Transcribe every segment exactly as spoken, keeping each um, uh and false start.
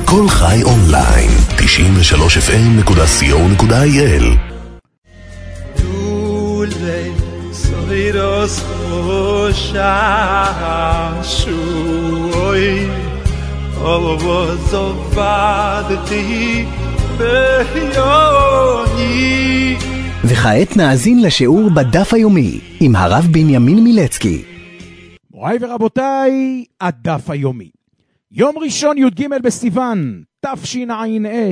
כל חי אונליין, תשעים ושלוש אף אם נקודה סי או נקודה איי אל. Dule soiros shashui ovozovadti beyoni. וכעת נאזין לשיעור בדף היומי עם הרב בנימין מילצקי. מוריי ורבותיי, הדף היומי. יום ראשון י"ג בסיוון, תשע"ה,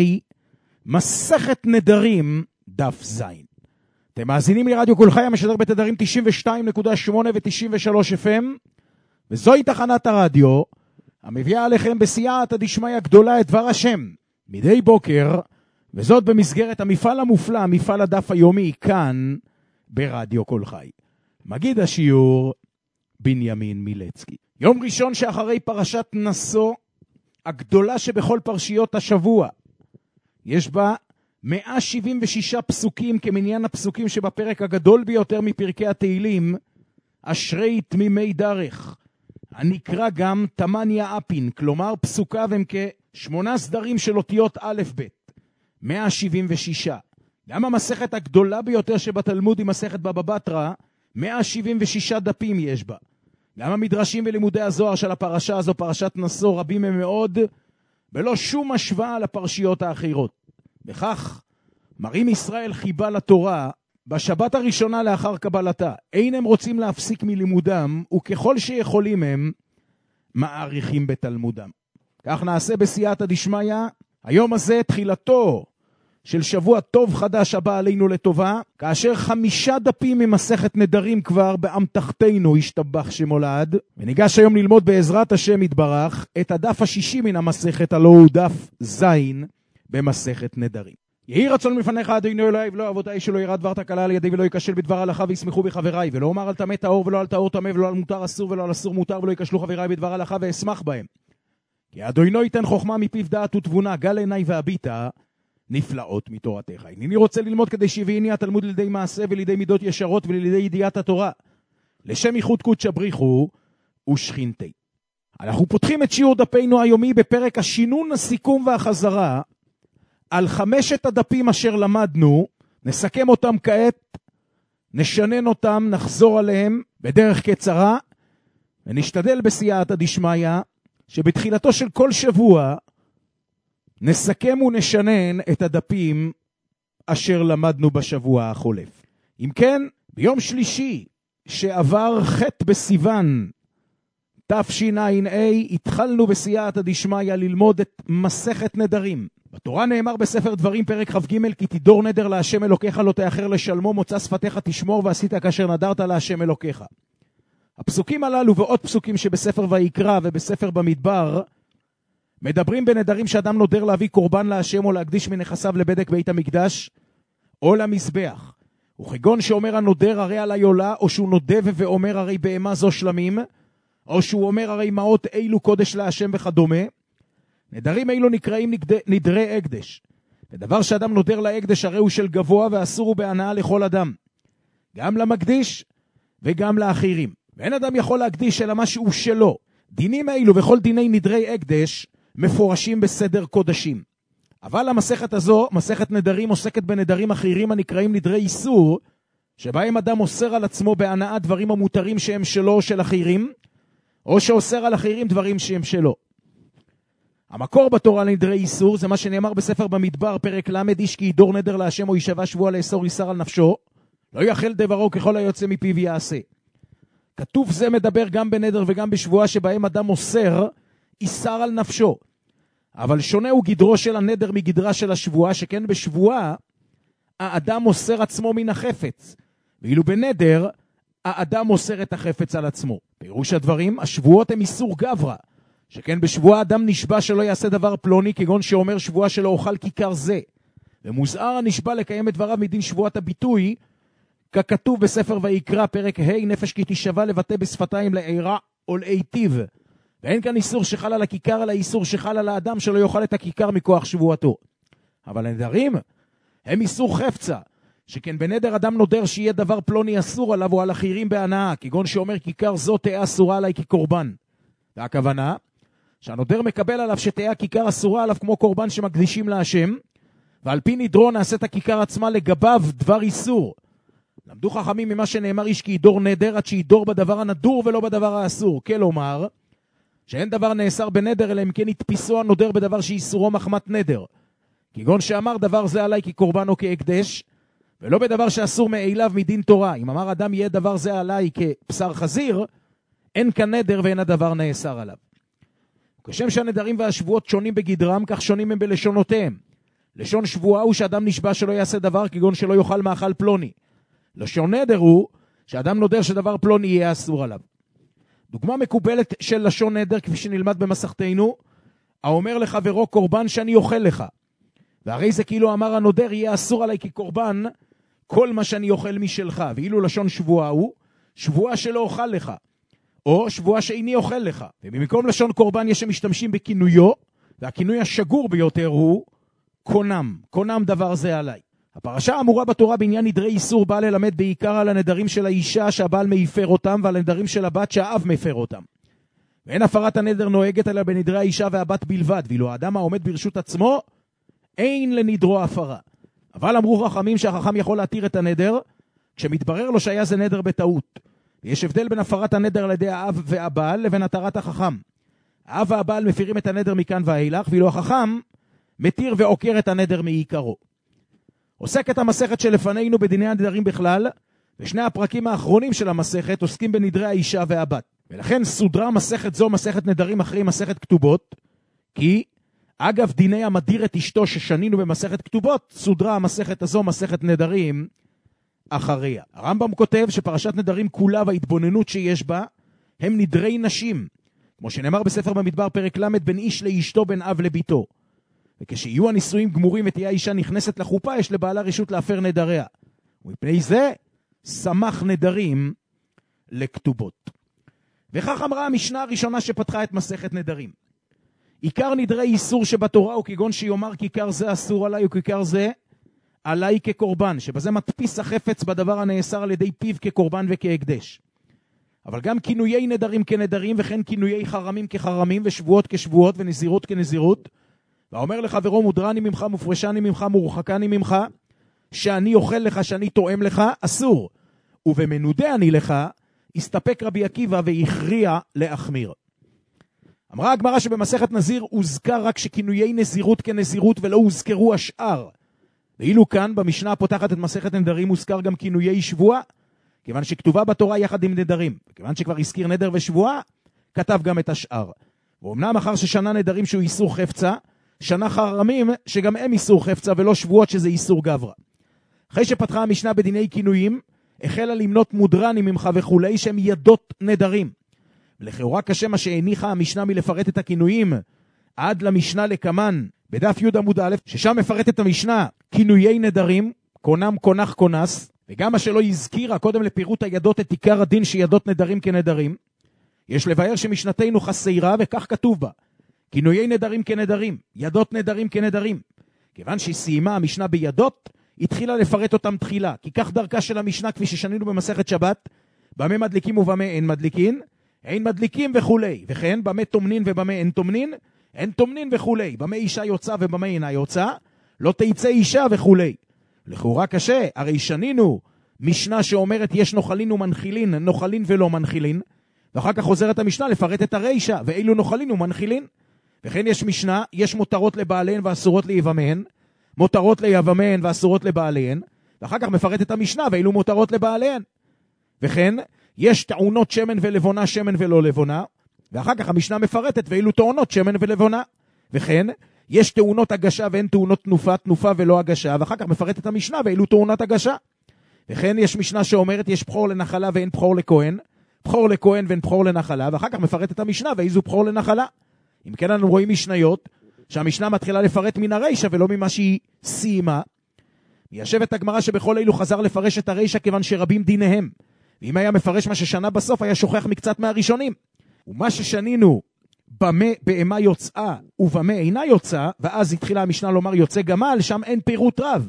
מסכת נדרים, דף ז'. אתם מאזינים לרדיו כל חי המשדר בתדרים תשעים ושתיים נקודה שמונה ו-תשעים ושלוש אף אם, וזוהי תחנת הרדיו המביאה עליכם בסייעתא דשמיא גדולה את דבר השם מדי בוקר, וזאת במסגרת המפעל המופלא, מפעל הדף היומי, כאן ברדיו כל חי. מגיד השיעור בנימין מילצקי. יום ראשון שאחרי פרשת נשוא, הגדולה שבכל פרשיות השבוע, יש בה מאה שבעים ושישה פסוקים כמניין הפסוקים שבפרק הגדול ביותר מפרקי התהילים, אשרי תמימי דרך, הנקרא גם תמניה אפין, כלומר פסוקיו הם כשמונה סדרים של אותיות א' ב', מאה שבעים ושש. גם המסכת הגדולה ביותר שבתלמוד היא מסכת בבא בתרא, מאה שבעים ושש דפים יש בה. גם המדרשים ולימודי הזוהר של הפרשה הזו, פרשת נשוא, רבים הם מאוד, ולא שום השוואה לפרשיות האחרות. בכך מרים ישראל חיבה לתורה בשבת הראשונה לאחר קבלתה. אין הם רוצים להפסיק מלימודם, וככל שיכולים הם מעריכים בתלמודם. כך נעשה בסייעתא דשמיא. היום הזה תחילתו של שבוע טוב חדש הבא עלינו לטובה, כאשר חמישה דפים ממסכת נדרים כבר באמתחתנו השתבח שמולד, וניגש היום ללמוד בעזרת השם יתברך את הדף השישי מן המסכת, הלא הוא דף זין במסכת נדרים. יהי רצון מפניך אדוני אלוהי ולא אבותיי שלא ירא דבר תקלה על ידי ולא ייכשל בדבר הלכה וישמחו בחבריי, ולא אומר על טמא טהור ולא על טהור טמא ולא על מותר אסור ולא על אסור מותר, ולא ייכשלו חבריי בדבר הלכה ואשמח בהם. כי אדוני ייתן חוכמה מפיו דעת ותבונה, גל עיניי והביטה נפלאות מתורתך. אני רוצה ללמוד כדי שיביאני התלמוד לידי מעשה ולידי מידות ישרות ולידי ידיעת התורה, לשם ייחוד קודש בריחו ושכינתי. אנחנו פותחים את שיעור דפינו היומי בפרק השינון, הסיכום והחזרה על חמשת הדפים אשר למדנו. נסכם אותם כעת, נשנן אותם, נחזור עליהם בדרך קצרה, ונשתדל בסייעתא דשמיא שבתחילתו של כל שבוע נסכם ונשנן את הדפים אשר למדנו בשבוע החולף. אם כן, ביום שלישי שעבר ח' בסיוון תשע"ה התחלנו בסייעתא דשמיא ללמוד את מסכת נדרים. בתורה נאמר בספר דברים פרק כ"ג, כי תדור נדר להשם אלוקיך לא תאחר לשלמו, מוצא שפתיך תשמור ועשית כאשר נדרת להשם אלוקיך. הפסוקים הללו ועוד פסוקים שבספר ויקרא ובספר במדבר מדברים בנדרים שאדם נודר להביא קורבן להשם או להקדיש מנכסיו לבדק בית המקדש או למזבח. וכגון שאומר הנודר הרי עלי עולה, או שהוא נודב ואומר הרי בהמה זו שלמים, או שהוא אומר הרי מעות אילו קודש להשם וכדומה. נדרים אילו נקראים נדרי הקדש. ודבר שאדם נודר להקדש הרי הוא של גבוה ואסור הוא בהנאה לכל אדם, גם למקדיש וגם לאחרים. ואין אדם יכול להקדיש אלא מה שהוא שלו. דינים אילו וכל דיני נדרי הקדש מפורשים בסדר קודשים. אבל המסכת הזו, מסכת נדרים, עוסקת בנדרים אחרים הנקראים נדרי איסור, שבהם אדם אוסר על עצמו בהנאה דברים המותרים שהם שלו או של אחרים, או שאוסר על אחרים דברים שהם שלו. המקור בתורה לנדרי איסור זה מה שנאמר בספר במדבר פרק למד, איש כי ידור נדר להשם או יישבע שבוע לאסור איסר על נפשו, לא יאכל דברו ככל היוצא מפיו יעשה. כתוב זה מדבר גם בנדר וגם בשבועה שבהם אדם אוסר איסר על נפשו. אבל שונה הוא גדרו של הנדר מגדרה של השבועה, שכן בשבועה האדם אוסר עצמו מן החפץ, ואילו בנדר האדם אוסר את החפץ על עצמו. פירוש הדברים, השבועות הם איסור גברא, שכן בשבועה אדם נשבע שלא יעשה דבר פלוני, כגון שאומר שבועה שלא אוכל כיכר זה, ומוזהר הנשבע לקיים את דבריו מדין שבועת הביטוי, ככתוב בספר ויקרא פרק ה', נפש כי תשבע לבטא בשפתיים לעירה או להיטיב. ואין כאן איסור שחל על הכיכר, אלא איסור שחל על האדם שלא יאכל את הכיכר מכוח שבועתו. אבל הנדרים הם איסור חפצה, שכן בנדר אדם נודר שיהיה דבר פלוני אסור עליו או על אחרים בהנאה, כגון שאומר כיכר זו תהיה אסורה עליי כקורבן. והכוונה שהנודר מקבל עליו שתהיה הכיכר אסורה עליו כמו קורבן שמקדישים להשם, ועל פי נדרו נעשית הכיכר עצמה לגביו דבר איסור. למדו חכמים ממה שנאמר איש כי ידור נדר עד שידור בדבר הנדור ולא בדבר האסור. כלומר, שאין דבר נאסר בנדר אלא אם כן יתפיסו הנודר בדבר שאיסורו מחמת נדר. כגון שאמר דבר זה עליי כקורבן או כהקדש, ולא בדבר שאסור מאליו מדין תורה. אם אמר אדם יהיה דבר זה עליי כבשר חזיר, אין כאן נדר ואין הדבר נאסר עליו. כשם שהנדרים והשבועות שונים בגדרם, כך שונים הם בלשונותיהם. לשון שבועה הוא שאדם נשבע שלא יעשה דבר כגון שלא יאכל מאכל פלוני. לשון נדר הוא שאדם נודר שדבר פלוני יהיה אסור עליו. דוגמה מקובלת של לשון נדר כפי שנלמד במסכתנו, האומר לחברו קורבן שאני אוכל לך. והרי זה כאילו אמר הנודר יהיה אסור עליי כקורבן כל מה שאני אוכל משלך. ואילו לשון שבועה הוא שבועה שלא אוכל לך, או שבועה שאיני אוכל לך. ובמקום לשון קורבן יש שמשתמשים בכינויו, והכינוי השגור ביותר הוא קונם. קונם דבר זה עליי. הפרשה האמורה בתורה בעניין נדרי איסור באה ללמד בעיקר על הנדרים של האישה שהבעל מפר אותם, ועל הנדרים של הבת שהאב מפר אותם. ואין הפרת הנדר נוהגת אלא בנדרי האישה והבת בלבד, ואילו האדם העומד ברשות עצמו אין לנדרו הפרה. אבל אמרו חכמים שהחכם יכול להתיר את הנדר כשמתברר לו שהיה זה נדר בטעות. ויש הבדל בין הפרת הנדר על ידי האב והבעל לבין התרת החכם. האב והבעל מפירים את הנדר מכאן ואילך, ואילו החכם מתיר ועוקר את הנדר מעיקרו. עוסקת המסכת שלפנינו בדיני הנדרים בכלל, ושני הפרקים האחרונים של המסכת עוסקים בנדרי האישה והבת. ולכן סודרה מסכת זו מסכת נדרים אחרי מסכת כתובות, כי אגב דיני המדיר את אשתו ששנינו במסכת כתובות, סודרה המסכת הזו מסכת נדרים אחריה. הרמב"ם כותב שפרשת נדרים כולה וההתבוננות שיש בה הם נדרי נשים, כמו שנאמר בספר במדבר פרק ל' בין איש לאשתו בין אב לביתו. וכשיהיו הנישואים גמורים ותהיה האישה נכנסת לחופה, יש לבעלה רשות להפר נדריה. ומפני זה סמך נדרים לכתובות. וכך אמרה המשנה הראשונה שפתחה את מסכת נדרים. עיקר נדרי איסור שבתורה הוא כגון שיאמר כיכר זה אסור עליי וכיכר זה עליי כקורבן, שבזה מדפיס החפץ בדבר הנאסר על ידי פיו כקורבן וכהקדש. אבל גם כינויי נדרים כנדרים וכן כינויי חרמים כחרמים ושבועות כשבועות ונזירות כנזירות. ואומר לחברו מודרני ממך מופרשני ממך מורחקני ממך, שאני אוכל לך שאני תואם לך אסור, ובמנודה אני לך הסתפק רבי עקיבא והכריע להחמיר. אמרה הגמרא שבמסכת נזיר הוזכר רק שכינויי נזירות כנזירות ולא הוזכרו השאר. ואילו כאן במשנה הפותחת את מסכת נדרים הוזכר גם כינויי שבועה, כיוון שכתובה בתורה יחד עם נדרים. וכיוון שכבר הזכיר נדר ושבועה, כתב גם את השאר. ואומנם אחר ששנה נדרים שהוא איסור חפצה, שנה חרמים שגם הם איסור חפצה ולא שבועות שזה איסור גברה. אחרי שפתחה המשנה בדיני כינויים, החלה למנות מודרני ממך וכולי שהם ידות נדרים. ולכאורה קשה מה שהניחה המשנה מלפרט את הכינויים עד למשנה לקמן בדף י' עמוד א', ששם מפרט את המשנה כינויי נדרים, קונם קונח קונס, וגם מה שלא הזכירה קודם לפירוט הידות את עיקר הדין שידות נדרים כנדרים. יש לבאר שמשנתנו חסרה וכך כתוב בה, כינויי נדרים כנדרים, ידות נדרים כנדרים. כיוון שהיא סיימה המשנה בידות, התחילה לפרט אותם תחילה, כי כך דרכה של המשנה כפי ששנינו במסכת שבת, במה מדליקים ובמה אין מדליקין, אין מדליקים וכולי, וכן במה תומנין ובמה אין תומנין, אין תומנין וכולי, במה אישה יוצא ובמה אינה יוצא, לא תיצא אישה וכולי. לכאורה קשה, הרי שנינו משנה שאומרת יש נוחלין ומנחילין, נוחלין ולא מנחילין, ואחר כך חוזרת המשנה לפרט את הרישה, ואילו נוחלין ומנחילין. וכן יש משנה, יש מותרות לבעליהן ואסורות ליבמיהן, מותרות ליבמיהן ואסורות לבעליהן, ואחר כך מפרט את המשנה, ואילו מותרות לבעליהן. וכן, יש טעונות שמן ולבונה, שמן ולא לבונה, ואחר כך המשנה מפרטת, ואילו טעונות שמן ולבונה. וכן, יש טעונות הגשה ואין טעונות תנופה, תנופה ולא הגשה, ואחר כך מפרט את המשנה, ואילו טעונות הגשה. וכן, יש משנה שאומרת, יש בחור לנחלה ואין בחור לכהן, בחור לכהן ואין בחור לנחלה, ואחר כך מפרט את המשנה, ואיזו בחור לנחלה. אם כן, אנחנו רואים משניות, שהמשנה מתחילה לפרט מן הרישה, ולא ממה שהיא סיימה. מיישבת הגמרא שבכל אלו חזר לפרש את הרישה, כיוון שרבים דיניהם. ואם היה מפרש מה ששנה בסוף, היה שוכח מקצת מהראשונים. ומה ששנינו, במה בהמה יוצאה, ובמה אינה יוצאה, ואז התחילה המשנה לומר יוצא גמל, שם אין פירוט רב.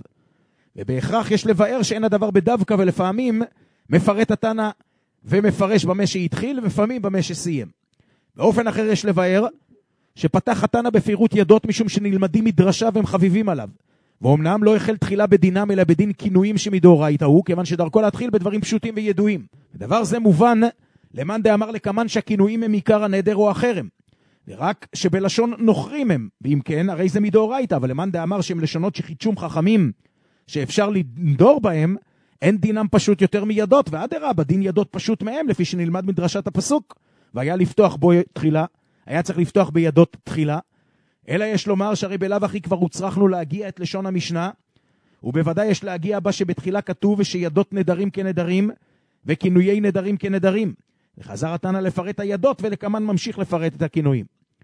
ובהכרח יש לבאר שאין הדבר בדווקא, ולפעמים מפרט התנא ומפרש במה שהתחיל, ולפעמים במה שסיים. באופן אחר יש לבאר, שפתח חתנה בפירוט ידות משום שנלמדים מדרשה והם חביבים עליו. ואומנם לא החל תחילה בדינם אלא בדין כינויים שמדאורייתא הוא, כיוון שדרכו להתחיל בדברים פשוטים וידועים. ודבר זה מובן למאן דאמר לקמן שהכינויים הם עיקר הנדר או החרם. ורק שבלשון נוכרים הם, ואם כן, הרי זה מדאורייתא, אבל למאן דאמר שהם לשונות שחידשום חכמים שאפשר לנדור בהם, אין דינם פשוט יותר מידות, ואדרבה, דין ידות פשוט מהם, לפי שנלמד מדרשת הפסוק, והיה לפתוח בו תחילה, היה צריך לפתוח בידות תחילה, אלא יש לומר שהרי בלאו הכי כבר הוצרכנו להגיע את לשון המשנה, ובוודאי יש להגיע בה שבתחילה כתוב שידות נדרים כנדרים, וכינויי נדרים כנדרים. וחזר התנא לפרט הידות, ולכמן ממשיך לפרט את הכינויים.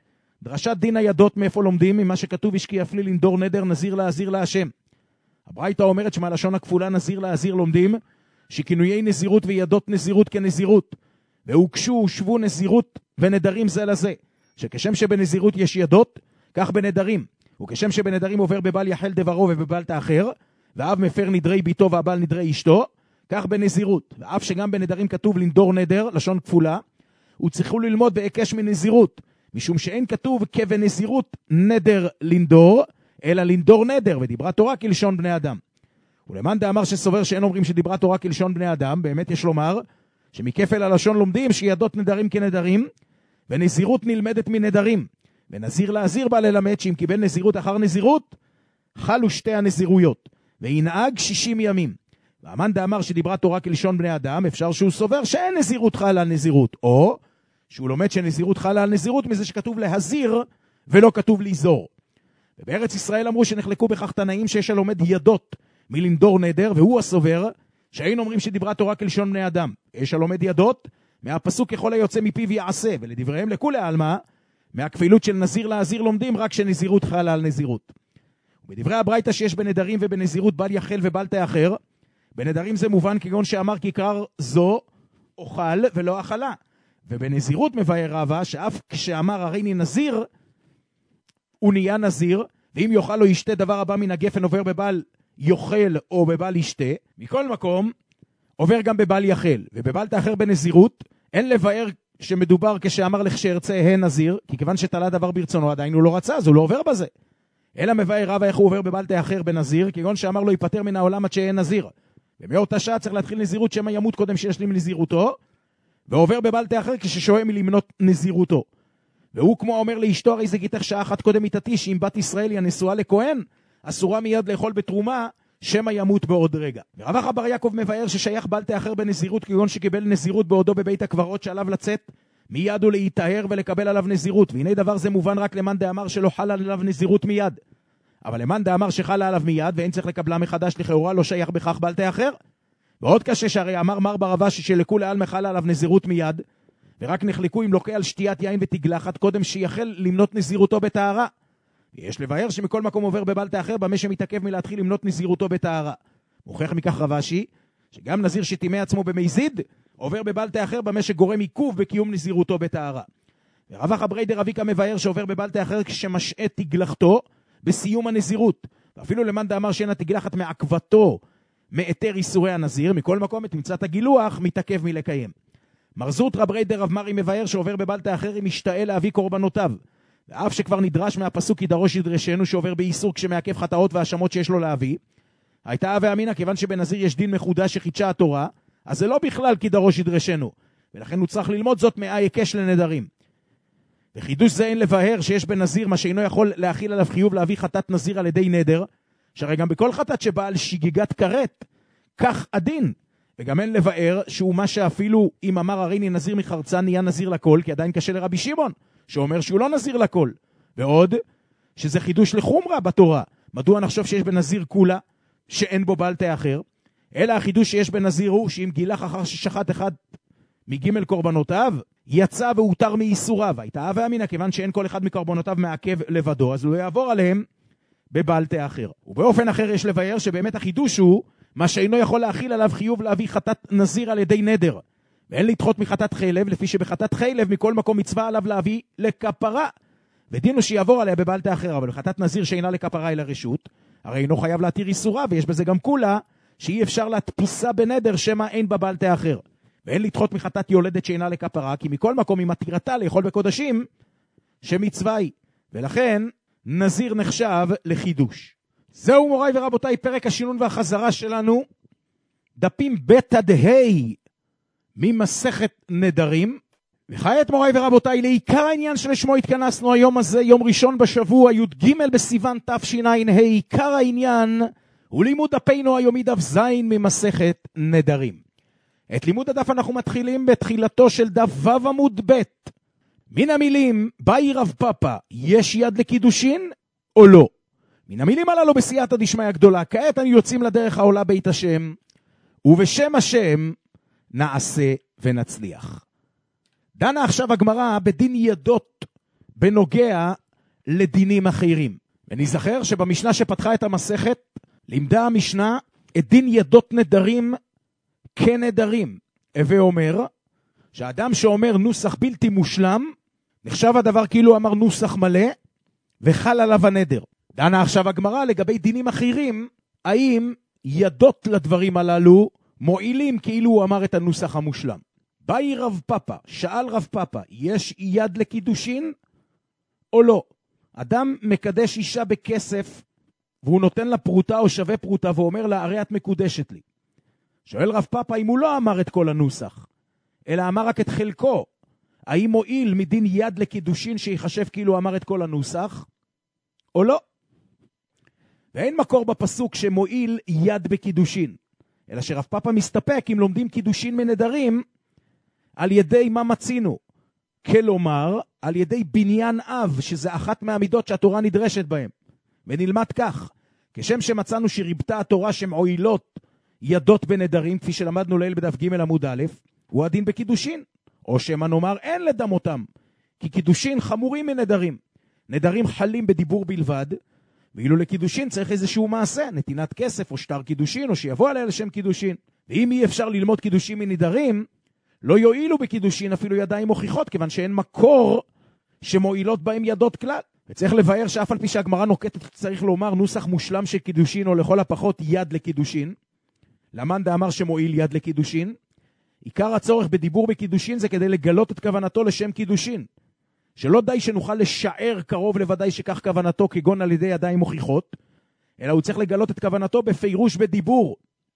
דרשת דין הידות מאיפה לומדים? ממה שכתוב יש כי יפלי לנדור נדר נזיר להזיר להשם. הברייתא אומרת שמהלשון הכפולה נזיר להזיר לומדים שכינויי נזירות וידות נזירות כנזירות, והוקשו ושבו נזירות ונדרים זה לזה, שכשם שבנזירות יש ידות, כך בנדרים, וכשם שבנדרים עובר בבל יחל דברו ובבל תאחר, ואב מפר נדרי ביתו והבל נדרי אשתו, כך בנזירות, ואף שגם בנדרים כתוב לנדור נדר, לשון כפולה, וצריכו ללמוד בהיקש מנזירות, משום שאין כתוב כבנזירות נדר לנדור, אלא לנדור נדר, ודיברה תורה כלשון בני אדם. ולמאן דאמר שסובר שאין אומרים שדיברה תורה כלשון בני אדם, באמת יש לומר שמכפל הלשון לומדים שידות נדרים כנדרים, ונזירות נלמדת מנדרים, ונזיר להזיר בא ללמד שאם קיבל נזירות אחר נזירות, חלו שתי הנזירויות, וינהג שישים ימים. והמאן דאמר שדיברה תורה כלשון בני אדם, אפשר שהוא סובר שאין נזירות חלה על נזירות, או שהוא לומד שנזירות חלה על נזירות מזה שכתוב להזיר ולא כתוב ליזור. ובארץ ישראל אמרו שנחלקו בכך תנאים שיש הלומד ידות מלנדור נדר, והוא הסובר שאין אומרים שדיברה תורה כלשון בני אדם. יש הלומד ידות מהפסוק ככל היוצא מפיו יעשה, ולדבריהם לכולי עלמא מהכפילות של נזיר להזיר לומדים רק שנזירות חלה על נזירות. ובדברי הברייתא שיש בנדרים ובנזירות בל יחל ובל תאחר, בנדרים זה מובן כגון שאמר כיכר זו אוכל ולא אכלה, ובנזירות מבאר רבא שאף כשאמר הריני נזיר הוא נהיה נזיר, ואם יאכל או ישתה דבר הבא מן הגפן עובר בבל יאכל או בבל ישתה, מכל מקום עובר גם בבל יחל, ובבל תאחר בנזירות אין לבאר שמדובר כשאמר לך שארצה הן נזיר, כי כיוון שתלה דבר ברצונו עדיין הוא לא רצה, אז הוא לא עובר בזה. אלא מבאר רבא איך הוא עובר בבל תאחר בנזיר, כגון שאמר לו ייפטר מן העולם עד שאין נזיר. ומאותה שעה צריך להתחיל נזירות שמא ימות קודם שישלים נזירותו, ועובר בבל תאחר כששועה מלמנות נזירותו. והוא כמו אומר לאשתו, הרי זה גיתך שעה אחת קודם מיתתי, שאם בת ישראל היא הנשואה לכהן, אסורה מיד לאכול בתרומה, שמא ימות בעוד רגע. ורב אחא בר יעקב מבאר ששייך בל תאחר בנזירות, כגון שקיבל נזירות בעודו בבית הקברות שעליו לצאת, מיד הוא להיטהר ולקבל עליו נזירות. והנה דבר זה מובן רק למאן דאמר שלא חלה עליו נזירות מיד. אבל למאן דאמר שחלה עליו מיד, ואין צריך לקבלה מחדש לכאורה, לא שייך בכך בל תאחר. ועוד קשה שהרי אמר מר ברבשי שלכולי עלמא חלה עליו נזירות מיד, ורק נחלקו אם לוקה על שתיית יין ותגלחת קודם שיחל למנות נזירותו בטהרה. יש לבאר שמכל מקום עובר בבל תאחר במה שמתעכב מלהתחיל למנות נזירותו בטהרה. מוכיח מכך רבשי שגם נזיר שטימא עצמו במזיד עובר בבל תאחר במה שגורם עיכוב בקיום נזירותו בטהרה. ורב אחא ברי דרביקה מבאר שעובר בבל תאחר כשמשעה תגלחתו בסיום הנזירות. ואפילו למאן דאמר שאין התגלחת מעכבתו מאתר איסורי הנזיר, מכל מקום את מצוות הגילוח מתעכב מלקיים. מר זוטרא ברי דרב מרי מבאר שעובר בבל תאחר אם משתאה להביא קורבנותיו, ואף שכבר נדרש מהפסוק כי דרוש ידרשנו שעובר באיסור כשמעכב חטאות והאשמות שיש לו להביא, הייתה הווה אמינא כיוון שבנזיר יש דין מחודש שחידשה התורה, אז זה לא בכלל כי דרוש ידרשנו, ולכן הוא צריך ללמוד זאת מאי היקש לנדרים. וחידוש זה אין לבאר שיש בנזיר מה שאינו יכול להכיל עליו חיוב להביא חטאת נזיר על ידי נדר, שהרי גם בכל חטאת שבא על שגיגת כרת, כך הדין. וגם אין לבאר שהוא מה שאפילו אם אמר הריני נזיר מחרצה נהיה נזיר לכל, כי עדיין קשה לרבי שמעון, שאומר שהוא לא נזיר לכל. ועוד, שזה חידוש לחומרה בתורה. מדוע נחשוב שיש בנזיר כולה, שאין בו בל תאחר? אלא החידוש שיש בנזיר הוא, שאם גילח אחר ששחט אחד מג' קורבנותיו, יצא והותר מאיסוריו. הייתה הווה אמינא, כיוון שאין כל אחד מקורבנותיו מעכב לבדו, אז הוא לא יעבור עליהם בבל תאחר. ובאופן אחר יש לבאר שבאמת החידוש הוא, מה שאינו יכול להכיל עליו חיוב להביא חטאת נזיר על ידי נדר. ואין לדחות מחטאת חלב, לפי שבחטאת חלב מכל מקום מצווה עליו להביא לכפרה. ודינו שיעבור עליה בבל תאחר, אבל בחטאת נזיר שאינה לכפרה אלא רשות, הרי אינו חייב להתיר איסורה, ויש בזה גם כולה, שאי אפשר להדפיסה בנדר שמה אין בבל תאחר. ואין לדחות מחטאת יולדת שאינה לכפרה, כי מכל מקום היא מתירתה לאכול בקודשים, שמצווה היא. ולכן נזיר נחשב לחידוש. זהו מוריי ורבותיי פרק השינון והחזרה שלנו, דפים ב' עד ה' ממסכת נדרים. וכעת מוריי ורבותיי לעיקר העניין שלשמו התכנסנו היום הזה, יום ראשון בשבוע, י"ג בסיוון תשע"ה. עיקר העניין הוא לימוד דפינו היומי דף ז' ממסכת נדרים. את לימוד הדף אנחנו מתחילים בתחילתו של דף ו' עמוד ב'. מן המילים באי רב פאפא, יש יד לקידושין או לא? מן המילים הללו בסייעתא דשמיא גדולה. כעת אני יוצאים לדרך העולה בית השם, ובשם השם נעשה ונצליח. דנה עכשיו הגמרא בדין ידות בנוגע לדינים אחרים. ונזכר שבמשנה שפתחה את המסכת, לימדה המשנה את דין ידות נדרים כנדרים. הווה אומר, שהאדם שאומר נוסח בלתי מושלם, נחשב הדבר כאילו אמר נוסח מלא, וחל עליו הנדר. דנה עכשיו הגמרא לגבי דינים אחרים, האם ידות לדברים הללו מועילים כאילו הוא אמר את הנוסח המושלם. באי רב פאפא, שאל רב פאפא, יש יד לקידושין או לא? אדם מקדש אישה בכסף, והוא נותן לה פרוטה או שווה פרוטה, ואומר לה, הרי את מקודשת לי. שואל רב פאפא, אם הוא לא אמר את כל הנוסח, אלא אמר רק את חלקו, האם מועיל מדין יד לקידושין שיחשב כאילו אמר את כל הנוסח, או לא? ואין מקור בפסוק שמועיל יד בקידושין, אלא שרב פאפא מסתפק אם לומדים קידושין מנדרים, על ידי מה מצינו? כלומר, על ידי בניין אב, שזה אחת מהמידות שהתורה נדרשת בהם. ונלמד כך, כשם שמצאנו שריבתה התורה שמועילות ידות בנדרים, כפי שלמדנו ליל בדף ג' עמוד א', הוא הדין בקידושין. או שמה נאמר, אין לדמותם, כי קידושין חמורים מנדרים. נדרים חלים בדיבור בלבד, ואילו לקידושין צריך איזשהו מעשה, נתינת כסף או שטר קידושין, או שיבוא עליה לשם קידושין. ואם אי אפשר ללמוד קידושין מנדרים, לא יועילו בקידושין אפילו ידיים מוכיחות, כיוון שאין מקור שמועילות בהם ידות כלל. וצריך לבאר שאף על פי שהגמרא נוקטת צריך לומר נוסח מושלם של קידושין, או לכל הפחות יד לקידושין. למאן דאמר שמועיל יד לקידושין. עיקר הצורך בדיבור בקידושין זה כדי לגלות את כוונתו לשם קידושין. שלא די שנוכל לשער קרוב לוודאי שכך כוונתו כגון על ידי ידיים מוכיחות, אלא הוא צריך לגלות את כוונתו בפירוש בדיבור.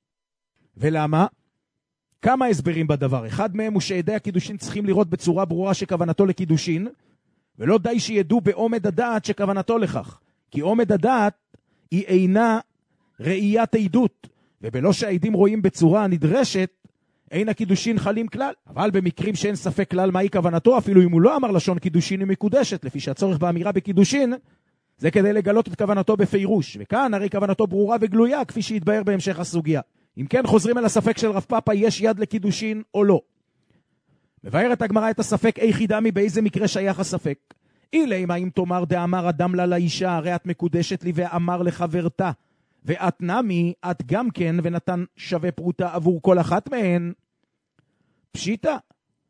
ולמה? כמה הסברים בדבר. אחד מהם הוא שעדי הקידושין צריכים לראות בצורה ברורה שכוונתו לקידושין, ולא די שידעו בעומד הדעת שכוונתו לכך. כי עומד הדעת היא אינה ראיית עדות, ובלא שהעדים רואים בצורה הנדרשת, אין הקידושין חלים כלל. אבל במקרים שאין ספק כלל מהי כוונתו, אפילו אם הוא לא אמר לשון קידושין היא מקודשת, לפי שהצורך באמירה בקידושין, זה כדי לגלות את כוונתו בפירוש. וכאן הרי כוונתו ברורה וגלויה, כפי שהתבהר בהמשך הסוגיה. אם כן חוזרים אל הספק של רב פאפא, יש יד לקידושין או לא. מבארת הגמרא את הספק איכי דמי, באיזה מקרה שייך הספק. אילי מה אם תאמר דאמר אדם לה לאישה, הרי את מקודשת לי, ואמר לחברתה, ואת נמי, את גם כן, ונתן שווה פרוטה עבור כל אחת מהן. פשיטה.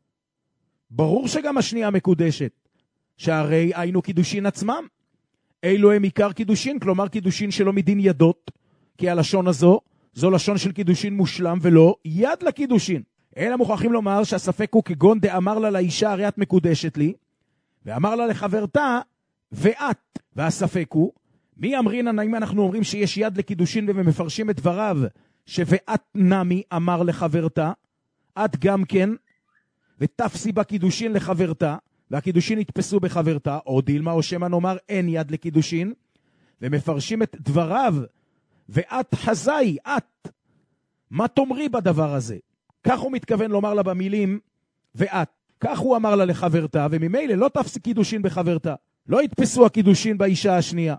ברור שגם השנייה מקודשת, שהרי היינו קידושין עצמם. אילו הם עיקר קידושין, כלומר קידושין שלא מדין ידות, כי הלשון הזו, זו לשון של קידושין מושלם ולא יד לקידושין. אלא מוכרחים לומר שהספק הוא כגון דאמר לה לאישה, הרי את מקודשת לי, ואמר לה לחברתה, ואת, והספק הוא, מי אמרינן, האם אנחנו אומרים שיש יד לקידושין ומפרשים את דבריו, שוואת נמי אמר לחברתה, את גם כן, ותפסי בקידושין לחברתה, והקידושין יתפסו בחברתה, או דילמה או שמה נאמר אין יד לקידושין, ומפרשים את דבריו, ואת חזאי, את, מה תאמרי בדבר הזה? כך הוא מתכוון לומר לה במילים, ואת, כך הוא אמר לה לחברתה, וממילא לא תפסי קידושין בחברתה, לא יתפסו הקידושין באישה השנייה.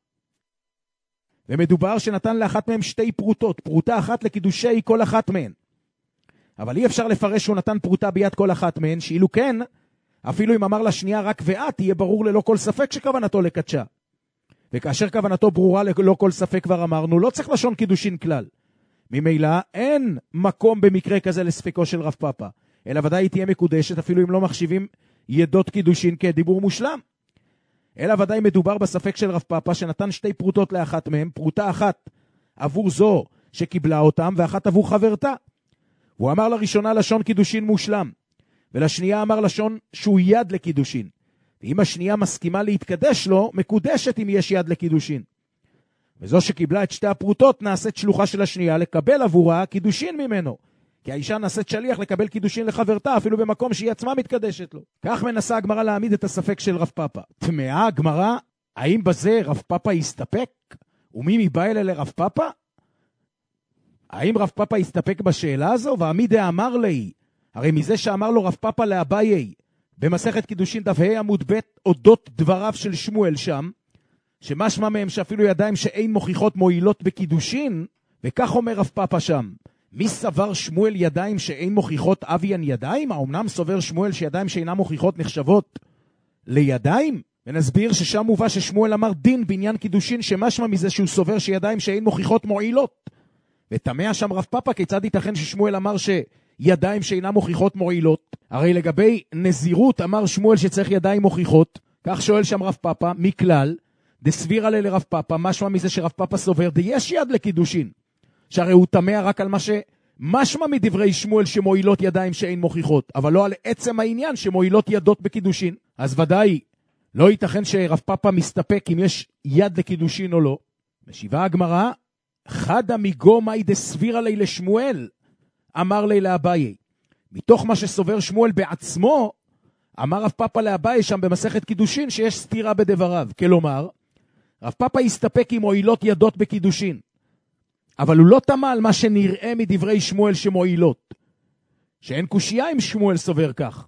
ומדובר שנתן לאחת מהם שתי פרוטות, פרוטה אחת לקידושי כל אחת מהן. אבל אי אפשר לפרש שהוא נתן פרוטה ביד כל אחת מהן, שאילו כן, אפילו אם אמר לשנייה רק ואת, יהיה ברור ללא כל ספק שכוונתו לקדשה. וכאשר כוונתו ברורה ללא כל ספק כבר אמרנו, לא צריך לשון קידושין כלל. ממילא אין מקום במקרה כזה לספקו של רב פאפא, אלא ודאי היא תהיה מקודשת אפילו אם לא מחשיבים ידות קידושין כדיבור מושלם. אלא ודאי מדובר בספק של רב פאפא שנתן שתי פרוטות לאחת מהם, פרוטה אחת עבור זו שקיבלה אותם ואחת עבור חברתה. הוא אמר לראשונה לשון קידושין מושלם, ולשנייה אמר לשון שהוא יד לקידושין. ואם השנייה מסכימה להתקדש לו, מקודשת אם יש יד לקידושין. וזו שקיבלה את שתי הפרוטות נעשית שלוחה של השנייה לקבל עבורה קידושין ממנו. כי האישה נעשית שליח לקבל קידושין לחברתה, אפילו במקום שהיא עצמה מתקדשת לו. כך מנסה הגמרא להעמיד את הספק של רב פאפא. תמאה הגמרא, האם בזה רב פאפא יסתפק? ומי מבא אלה לרב פאפא? האם רב פאפא יסתפק בשאלה הזו? ועמי דאמר לי, הרי מזה שאמר לו רב פאפא לאביי, במסכת קידושין דף ה' עמוד ב' אודות דבריו של שמואל שם, שמשמע מהם שאפילו ידיים שאין מוכיחות מועילות בקידושין, וכך אומר רב פאפא שם, מי סבר שמואל ידיים שאין מוכיחות אביין ידיים? האומנם סובר שמואל שידיים שאינם מוכיחות נחשבות לידיים? ונסביר ששם מובא ששמואל אמר דין בעניין קידושין, שמשמע מזה שהוא סובר שידיים שאין מוכיחות מועילות. ותמה שם רב פאפא כיצד ייתכן ששמואל אמר שידיים שאינם מוכיחות מועילות? הרי לגבי נזירות אמר שמואל שצריך ידיים מוכיחות, כך שואל שם רב פאפא, מכלל, דסביר עלי לרב פאפא, משמע מזה שרב פאפא סובר, דיש יד לקידושין, שהרי הוא תמה רק על מה שמשמע מדברי שמואל שמועילות ידיים שאין מוכיחות, אבל לא על עצם העניין שמועילות ידות בקידושין. אז ודאי, לא ייתכן שרב פאפא מסתפק אם יש יד לקידושין או לא. משיבה הגמרא, חד אמיגו מאי דסביר עלי לשמואל, אמר לי לאביי. מתוך מה שסובר שמואל בעצמו, אמר רב פאפא לאביי שם במסכת קידושין שיש סתירה בדבריו. כלומר, רב פאפא יסתפק עם מועילות ידות בקידושין, אבל הוא לא תמה על מה שנראה מדברי שמואל שמועילות, שאין קושייה אם שמואל סובר כך.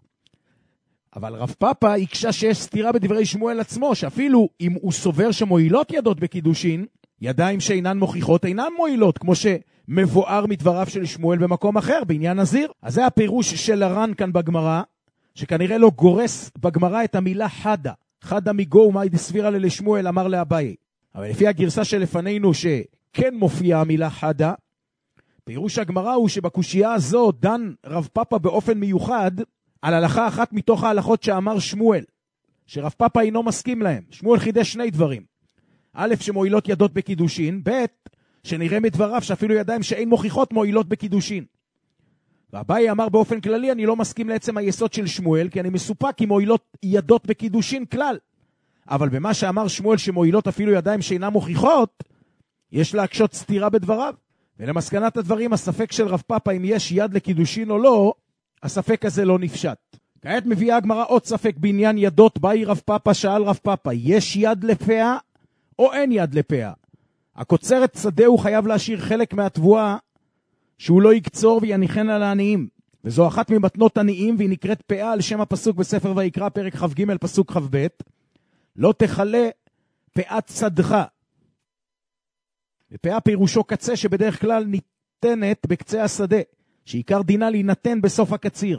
אבל רב פאפא יקשה שיש סתירה בדברי שמואל עצמו, שאפילו אם הוא סובר שמועילות ידות בקידושין, ידיים שאינן מוכיחות אינן מועילות, כמו שמבואר מדבריו של שמואל במקום אחר, בעניין נזיר. אז זה הפירוש של הר"ן כאן בגמרא, שכנראה לא גורס בגמרא את המילה חדה. חדה מיגו ומאי דסביר עלי לשמואל, אמר לאביי. אבל לפי הגרסה שלפנינו שכן מופיעה המילה חדה, פירוש הגמרא הוא שבקושייה הזו דן רב פאפא באופן מיוחד על הלכה אחת מתוך ההלכות שאמר שמואל, שרב פאפא אינו מסכים להם. שמואל חידש שני דברים. א', שמועילות ידות בקידושין, ב', שנראה מדבריו שאפילו ידיים שאין מוכיחות מועילות בקידושין. ואביי אמר באופן כללי, אני לא מסכים לעצם היסוד של שמואל, כי אני מסופק עם מועילות ידות בקידושין כלל. אבל במה שאמר שמואל שמועילות אפילו ידיים שאינם מוכיחות, יש להקשות סתירה בדבריו. ולמסקנת הדברים, הספק של רב פאפא אם יש יד לקידושין או לא, הספק הזה לא נפשט. כעת מביאה הגמרא עוד ספק בעניין ידות. באי רב פאפא, שאל רב פאפא, יש יד לפאה או אין יד לפאה? הקוצרת שדה הוא חייב להשאיר חלק מהתבואה שהוא לא יקצור ויניחן על העניים, וזו אחת ממתנות עניים, והיא נקראת פאה על שם הפסוק בספר ויקרא פרק כ"ג פסוק כ"ב, לא תחלה פאת שדך. ופאה פירושו קצה שבדרך כלל ניתנת בקצה השדה, שעיקר דינה להינתן בסוף הקציר.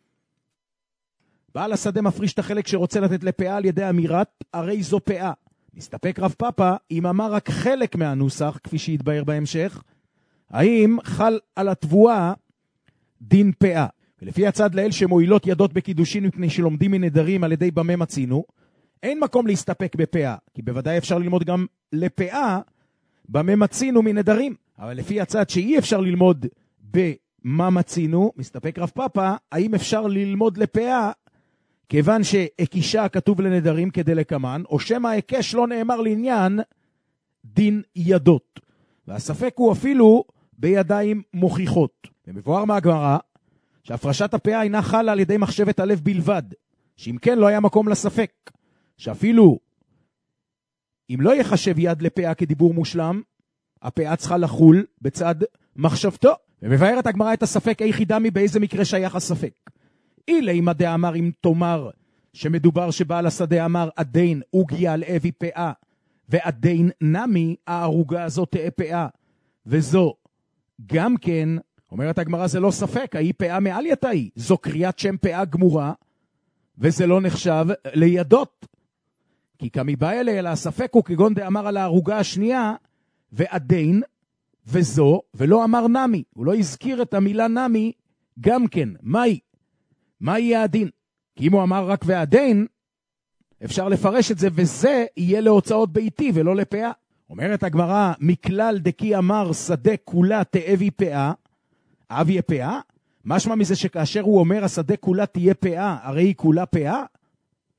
בעל השדה מפריש את החלק שרוצה לתת לפאה על ידי אמירת הרי זו פאה. מסתפק רב פאפא אם אמר רק חלק מהנוסח, כפי שהתבהר בהמשך, האם חל על התבואה דין פאה. ולפי הצד לאל שמועילות ידות בקידושין מפני שלומדים מנדרים על ידי במה מצינו, אין מקום להסתפק בפאה, כי בוודאי אפשר ללמוד גם לפאה במה מצינו מנדרים. אבל לפי הצד שאי אפשר ללמוד במה מצינו, מסתפק רב פאפא, האם אפשר ללמוד לפאה כיוון שהקישה כתוב לנדרים כדי לקמן, או שמה הקש לא נאמר לעניין דין ידות. והספק הוא אפילו בידיים מוכיחות. ומבואר מהגמרא שהפרשת הפאה אינה חלה על ידי מחשבת הלב בלבד, שאם כן לא היה מקום לספק, שאפילו אם לא יחשב יד לפאה כדיבור מושלם, הפאה צריכה לחול בצד מחשבתו. ומבארת הגמרא את הספק היחידה מבאיזה מקרה שייך הספק. אילי מה דאמר אם תאמר שמדובר שבעל השדה אמר עדיין אוגיה על אבי פאה, ועדיין נמי הערוגה הזאת תהיה פאה, וזו גם כן, אומרת הגמרא, זה לא ספק, ההיא פאה מעל יתאי, זו קריאת שם פאה גמורה, וזה לא נחשב לידות. כי כמי בא אלה, אלא הספק הוא כגון דאמר על הערוגה השנייה, ועדיין, וזו, ולא אמר נמי, הוא לא הזכיר את המילה נמי, גם כן, מהי? מה יהיה הדין? כי אם הוא אמר רק ועדיין, אפשר לפרש את זה, וזה יהיה להוצאות ביתי ולא לפאה. אומרת הגמרא, מכלל דקי אמר שדה כולה תאבי פאה, אבי פאה, משמע מזה שכאשר הוא אומר השדה כולה תהיה פאה, הרי היא כולה פאה?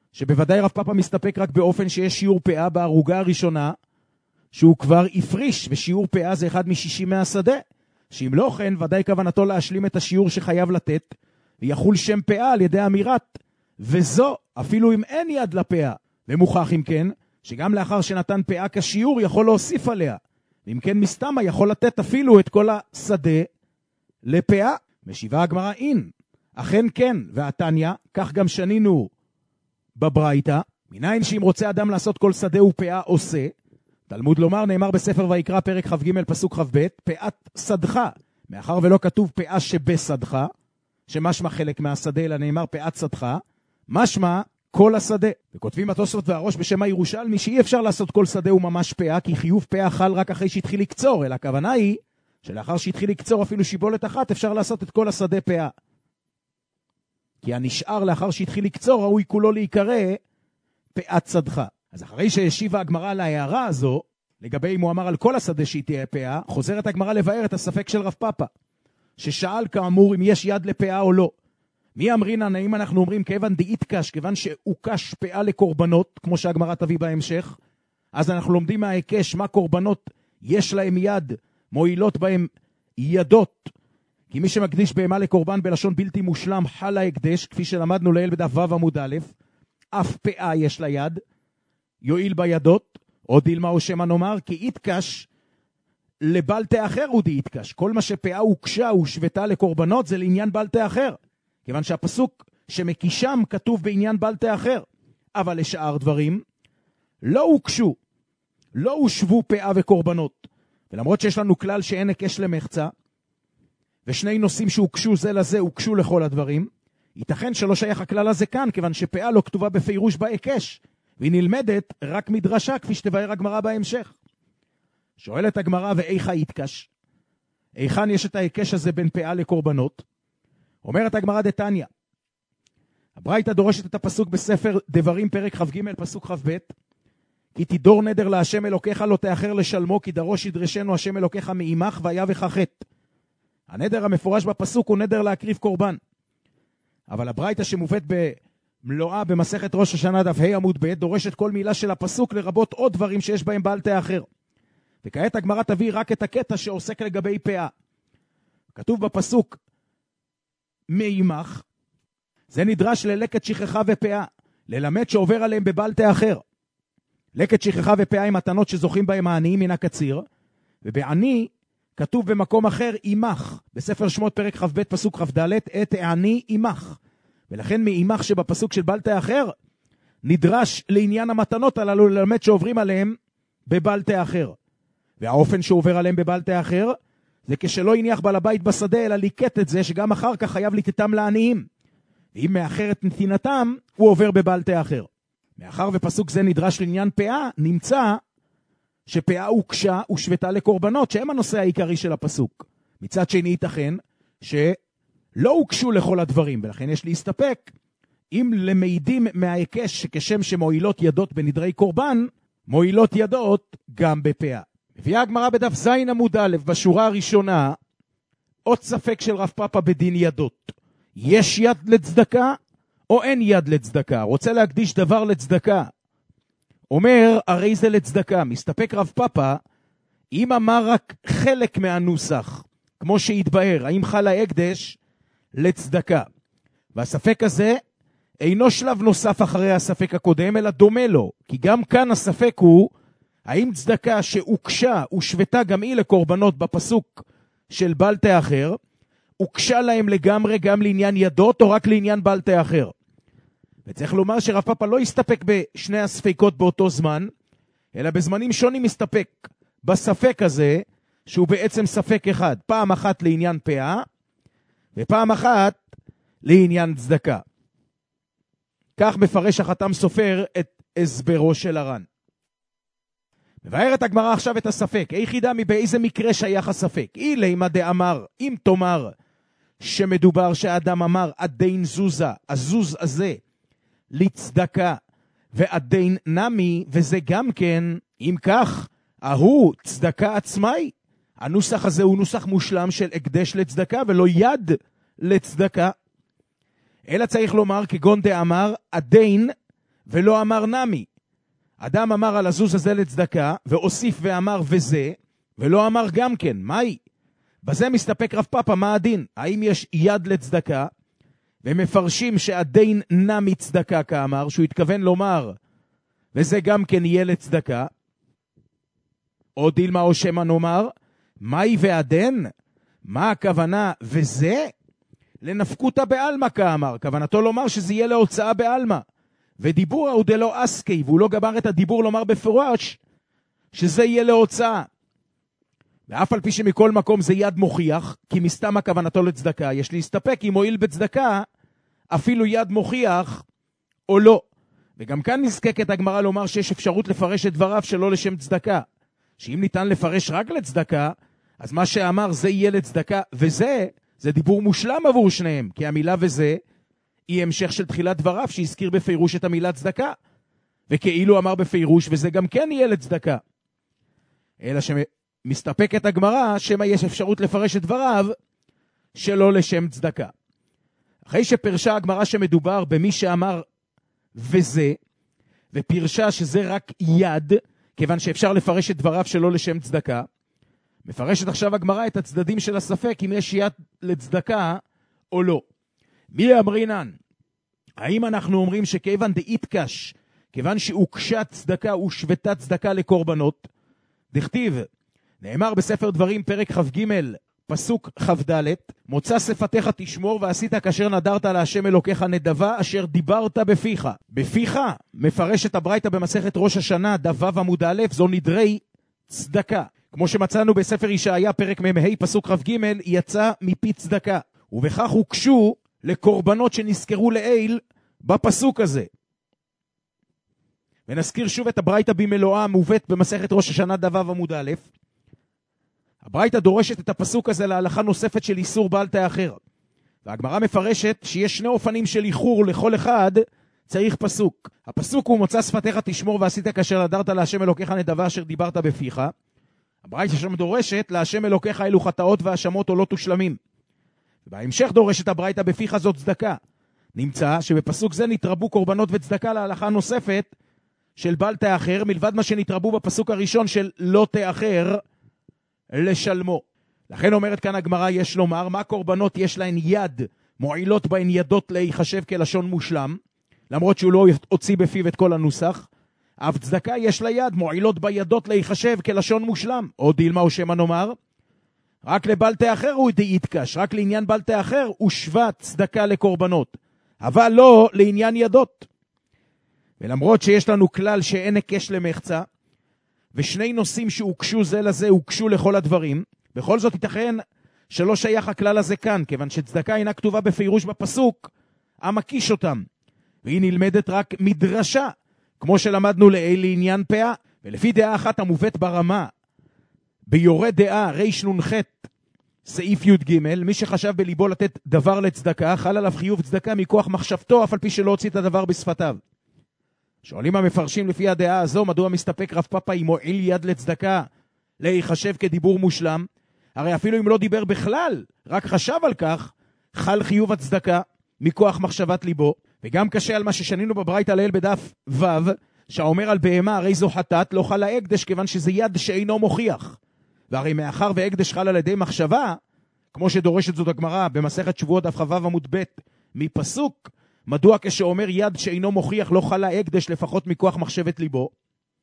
שבוודאי רב פאפה מסתפק רק באופן שיש שיעור פאה בערוגה הראשונה, שהוא כבר הפריש, ושיעור פאה זה אחד משישים מהשדה, שאם לא כן, ודאי כוונתו להשלים את השיעור שחייב לתת, ויחול שם פאה על ידי אמירת, וזו, אפילו אם אין יד לפאה. ומוכח אם כן, שגם לאחר שנתן פאה כשיעור, יכול להוסיף עליה. ואם כן מסתמה, יכול לתת אפילו את כל השדה לפאה. משיבה הגמרא אין. אכן כן, והתניא, כך גם שנינו בברייתא, מניין שאם רוצה אדם לעשות כל שדה ופאה עושה, תלמוד לומר, נאמר בספר ויקרא פרק כ"ג פסוק כ"ב, פאת שדך, מאחר ולא כתוב פאה שבשדך, שמשמע חלק מהשדה, אלא נאמר פאת שדך, משמע כל השדה. וכותבים התוספות והראש בשם הירושלמי שאי אפשר לעשות כל שדה וממש פאה, כי חיוב פאה חל רק אחרי שהתחיל לקצור, אלא הכוונה היא שלאחר שהתחיל לקצור אפילו שיבולת אחת, אפשר לעשות את כל השדה פאה. כי הנשאר לאחר שהתחיל לקצור, ראוי כולו להיקרא פאת שדך. אז אחרי שהשיבה הגמרא על ההערה הזו, לגבי אם הוא אמר על כל השדה שהיא תהיה פאה, חוזרת הגמרא לבאר את הספק של רב פאפה, ששאל כאמור אם יש יד לפאה או לא. מי אמרינן, האם אנחנו אומרים כיוון דאיתקש, כיוון שהוקש פאה לקורבנות, כמו שהגמרא תביא בהמשך, אז אנחנו לומדים מההיקש מה קורבנות יש להם יד, מועילות בהם ידות, כי מי שמקדיש בהמה לקורבן בלשון בלתי מושלם חל ההקדש, כפי שלמדנו לעיל בדף ו' עמוד א', אף פאה יש לה יד, יועיל בידות, או דילמה או שמה נאמר, כי איתקש לבל תאחר הוא דאיתקש. כל מה שפאה הוקשה ושבתה לקורבנות זה לעניין בל תאחר. כיוון שהפסוק שמקישם כתוב בעניין בל תאחר. אבל לשאר דברים לא הוקשו, לא הושבו פאה וקורבנות. ולמרות שיש לנו כלל שאין היקש למחצה, ושני נושאים שהוקשו זה לזה הוקשו לכל הדברים, ייתכן שלא שייך הכלל הזה כאן, כיוון שפאה לא כתובה בפירוש בהיקש. והיא נלמדת רק מדרשה, כפי שתבאר הגמרא בהמשך. שואלת הגמרא, ואיכה יתקש? איכן יש את ההיקש הזה בין פאה לקורבנות? אומרת הגמרא דתניא, הברייתא דורשת את הפסוק בספר דברים פרק כ"ג פסוק כ"ב, כי תדור נדר להשם אלוקיך לא תאחר לשלמו, כי דרוש ידרשנו השם אלוקיך מעמך ויבך חטא. הנדר המפורש בפסוק הוא נדר להקריב קורבן. אבל הברייתא שמובאת ב... מלואה במסכת ראש השנה דף ה' עמוד ב' דורשת כל מילה של הפסוק לרבות עוד דברים שיש בהם בל תאחר. וכעת הגמרא תביא רק את הקטע שעוסק לגבי פאה. כתוב בפסוק מעמך, זה נדרש ללקט שכחה ופאה, ללמד שעובר עליהם בבל תאחר. לקט שכחה ופאה עם מתנות שזוכים בהם העניים מן הקציר, ובעני כתוב במקום אחר עמך, בספר שמות פרק כ"ב פסוק כ"ד, את העני עמך. ולכן מעמך שבפסוק של בל תאחר, נדרש לעניין המתנות הללו ללמד שעוברים עליהם בבל תאחר. והאופן שעובר עליהם בבל תאחר, זה כשלא יניח בעל הבית בשדה, אלא ליקט את זה שגם אחר כך חייב לתתם לעניים. ואם מאחר את נתינתם, הוא עובר בבל תאחר. מאחר ופסוק זה נדרש לעניין פאה, נמצא שפאה הוקשה ושבתה לקורבנות, שהם הנושא העיקרי של הפסוק. מצד שני ייתכן ש... לא הוקשו לכל הדברים, ולכן יש להסתפק אם למעידים מההיקש שכשם שמועילות ידות בנדרי קורבן, מועילות ידות גם בפאה. מביאה הגמרא בדף זין עמוד א' בשורה הראשונה, עוד ספק של רב פאפה בדין ידות. יש יד לצדקה או אין יד לצדקה? רוצה להקדיש דבר לצדקה. אומר, הרי זה לצדקה. מסתפק רב פאפה, אם אמר רק חלק מהנוסח, כמו שהתבאר, האם חל ההקדש לצדקה. והספק הזה אינו שלב נוסף אחרי הספק הקודם, אלא דומה לו. כי גם כאן הספק הוא, האם צדקה שהוקשה ושבתה גם היא לקורבנות בפסוק של בל תאחר, הוקשה להם לגמרי גם לעניין ידות או רק לעניין בל תאחר. וצריך לומר שרב פאפה לא הסתפק בשני הספקות באותו זמן, אלא בזמנים שונים הסתפק בספק הזה, שהוא בעצם ספק אחד. פעם אחת לעניין פאה, ופעם אחת לעניין צדקה. כך מפרש החתם סופר את הסברו של הר"ן. מבארת הגמרא עכשיו את הספק. איך ידע מבאיזה מקרה שייך הספק? אי לימה דאמר, אם תאמר שמדובר שהאדם אמר עדין זוזה, הזוז הזה, לצדקה, ועדין נמי, וזה גם כן, אם כך, ההוא צדקה עצמאי. הנוסח הזה הוא נוסח מושלם של הקדש לצדקה, ולא יד לצדקה. אלא צריך לומר כגון דאמר עדין ולא אמר נמי. אדם אמר על הזוז הזה לצדקה, והוסיף ואמר וזה, ולא אמר גם כן, מהי? בזה מסתפק רב פאפה, מה הדין? האם יש יד לצדקה? ומפרשים שהדין נמי צדקה כאמר, שהוא התכוון לומר, וזה גם כן יהיה לצדקה. או דילמה או שמה נאמר, מהי והדין? מה הכוונה וזה? לנפקותה בעלמא כאמר, כוונתו לומר שזה יהיה להוצאה בעלמא. ודיבור הוא דלא אסקי, והוא לא גבר את הדיבור לומר בפורש, שזה יהיה להוצאה. ואף על פי שמכל מקום זה יד מוכיח, כי מסתם הכוונתו לצדקה, יש להסתפק אם הועיל בצדקה, אפילו יד מוכיח או לא. וגם כאן נזקקת הגמרא לומר שיש אפשרות לפרש את דבריו שלא לשם צדקה. שאם ניתן לפרש רק לצדקה, אז מה שאמר זה יהיה לצדקה, וזה, זה דיבור מושלם עבור שניהם, כי המילה וזה, היא המשך של תחילת דבריו שהזכיר בפירוש את המילה צדקה, וכאילו אמר בפירוש וזה גם כן יהיה לצדקה. אלא שמסתפקת הגמרא שמה יש אפשרות לפרש את דבריו שלא לשם צדקה. אחרי שפרשה הגמרא שמדובר במי שאמר וזה, ופרשה שזה רק יד, כיוון שאפשר לפרש את דבריו שלא לשם צדקה, מפרשת עכשיו הגמרא את הצדדים של הספק אם יש יד לצדקה או לא. מי אמרינן? האם אנחנו אומרים שכיוון דאיתקש, כיוון שהוקשה צדקה ושבתה צדקה לקורבנות, דכתיב, נאמר בספר דברים פרק כ"ג, פסוק כ"ד, מוצא שפתיך תשמור ועשית כאשר נדרת להשם אלוקיך נדבה אשר דיברת בפיך. בפיך מפרשת הברייתא במסכת ראש השנה דף עמוד א', זו נדרי צדקה. כמו שמצאנו בספר ישעיה פרק מ"ה פסוק כ"ג, יצא מפי צדקה. ובכך הוקשו לקורבנות שנזכרו לעיל בפסוק הזה. ונזכיר שוב את הברייתא במלואה המובאת במסכת ראש השנה דף עמוד א'. הברייתא דורשת את הפסוק הזה להלכה נוספת של איסור בעל תאחר. והגמרא מפרשת שיש שני אופנים של איחור לכל אחד צריך פסוק. הפסוק הוא מוצא שפתיך תשמור ועשית כאשר נדרת להשם אלוקיך נדבה אשר דיברת בפיך. הברייתא שם דורשת להשם אלוקיך אלו חטאות והאשמות עולות ושלמים. ובהמשך דורשת הברייתא בפיך זאת צדקה. נמצא שבפסוק זה נתרבו קורבנות וצדקה להלכה נוספת של בעל תאחר, מלבד מה שנתרבו בפסוק הראשון של לא תאחר לשלמו. לכן אומרת כאן הגמרא יש לומר, מה קורבנות יש להן יד, מועילות בהן ידות להיחשב כלשון מושלם, למרות שהוא לא הוציא בפיו את כל הנוסח, אף צדקה יש לה יד, מועילות בידות להיחשב כלשון מושלם. או דילמה או שמה נאמר, רק לבל תאחר הוא דאיתקש, רק לעניין בל תאחר הוא שווה צדקה לקורבנות, אבל לא לעניין ידות. ולמרות שיש לנו כלל שאין הקש למחצה, ושני נושאים שהוקשו זה לזה הוקשו לכל הדברים, בכל זאת ייתכן שלא שייך הכלל הזה כאן, כיוון שצדקה אינה כתובה בפירוש בפסוק המקיש אותם, והיא נלמדת רק מדרשה, כמו שלמדנו לעיל לעניין פאה. ולפי דעה אחת המובאת ברמה ביורה דעה ריש נ"ח סעיף י"ג, מי שחשב בליבו לתת דבר לצדקה חל עליו חיוב צדקה מכוח מחשבתו אף על פי שלא הוציא את הדבר בשפתיו. שואלים המפרשים לפי הדעה הזו, מדוע מסתפק רב פאפה אם הועיל יד לצדקה להיחשב כדיבור מושלם? הרי אפילו אם לא דיבר בכלל, רק חשב על כך, חל חיוב הצדקה מכוח מחשבת ליבו. וגם קשה על מה ששנינו בברייתא לעיל בדף ו', שאומר על בהמה הרי זו חטאת, לא חל ההקדש כיוון שזה יד שאינו מוכיח. והרי מאחר והקדש חל על ידי מחשבה, כמו שדורשת זאת הגמרא במסכת שבועות דף כ"ו עמוד ב' מפסוק, מדוע כשאומר יד שאינו מוכיח לא חל ההקדש לפחות מכוח מחשבת ליבו?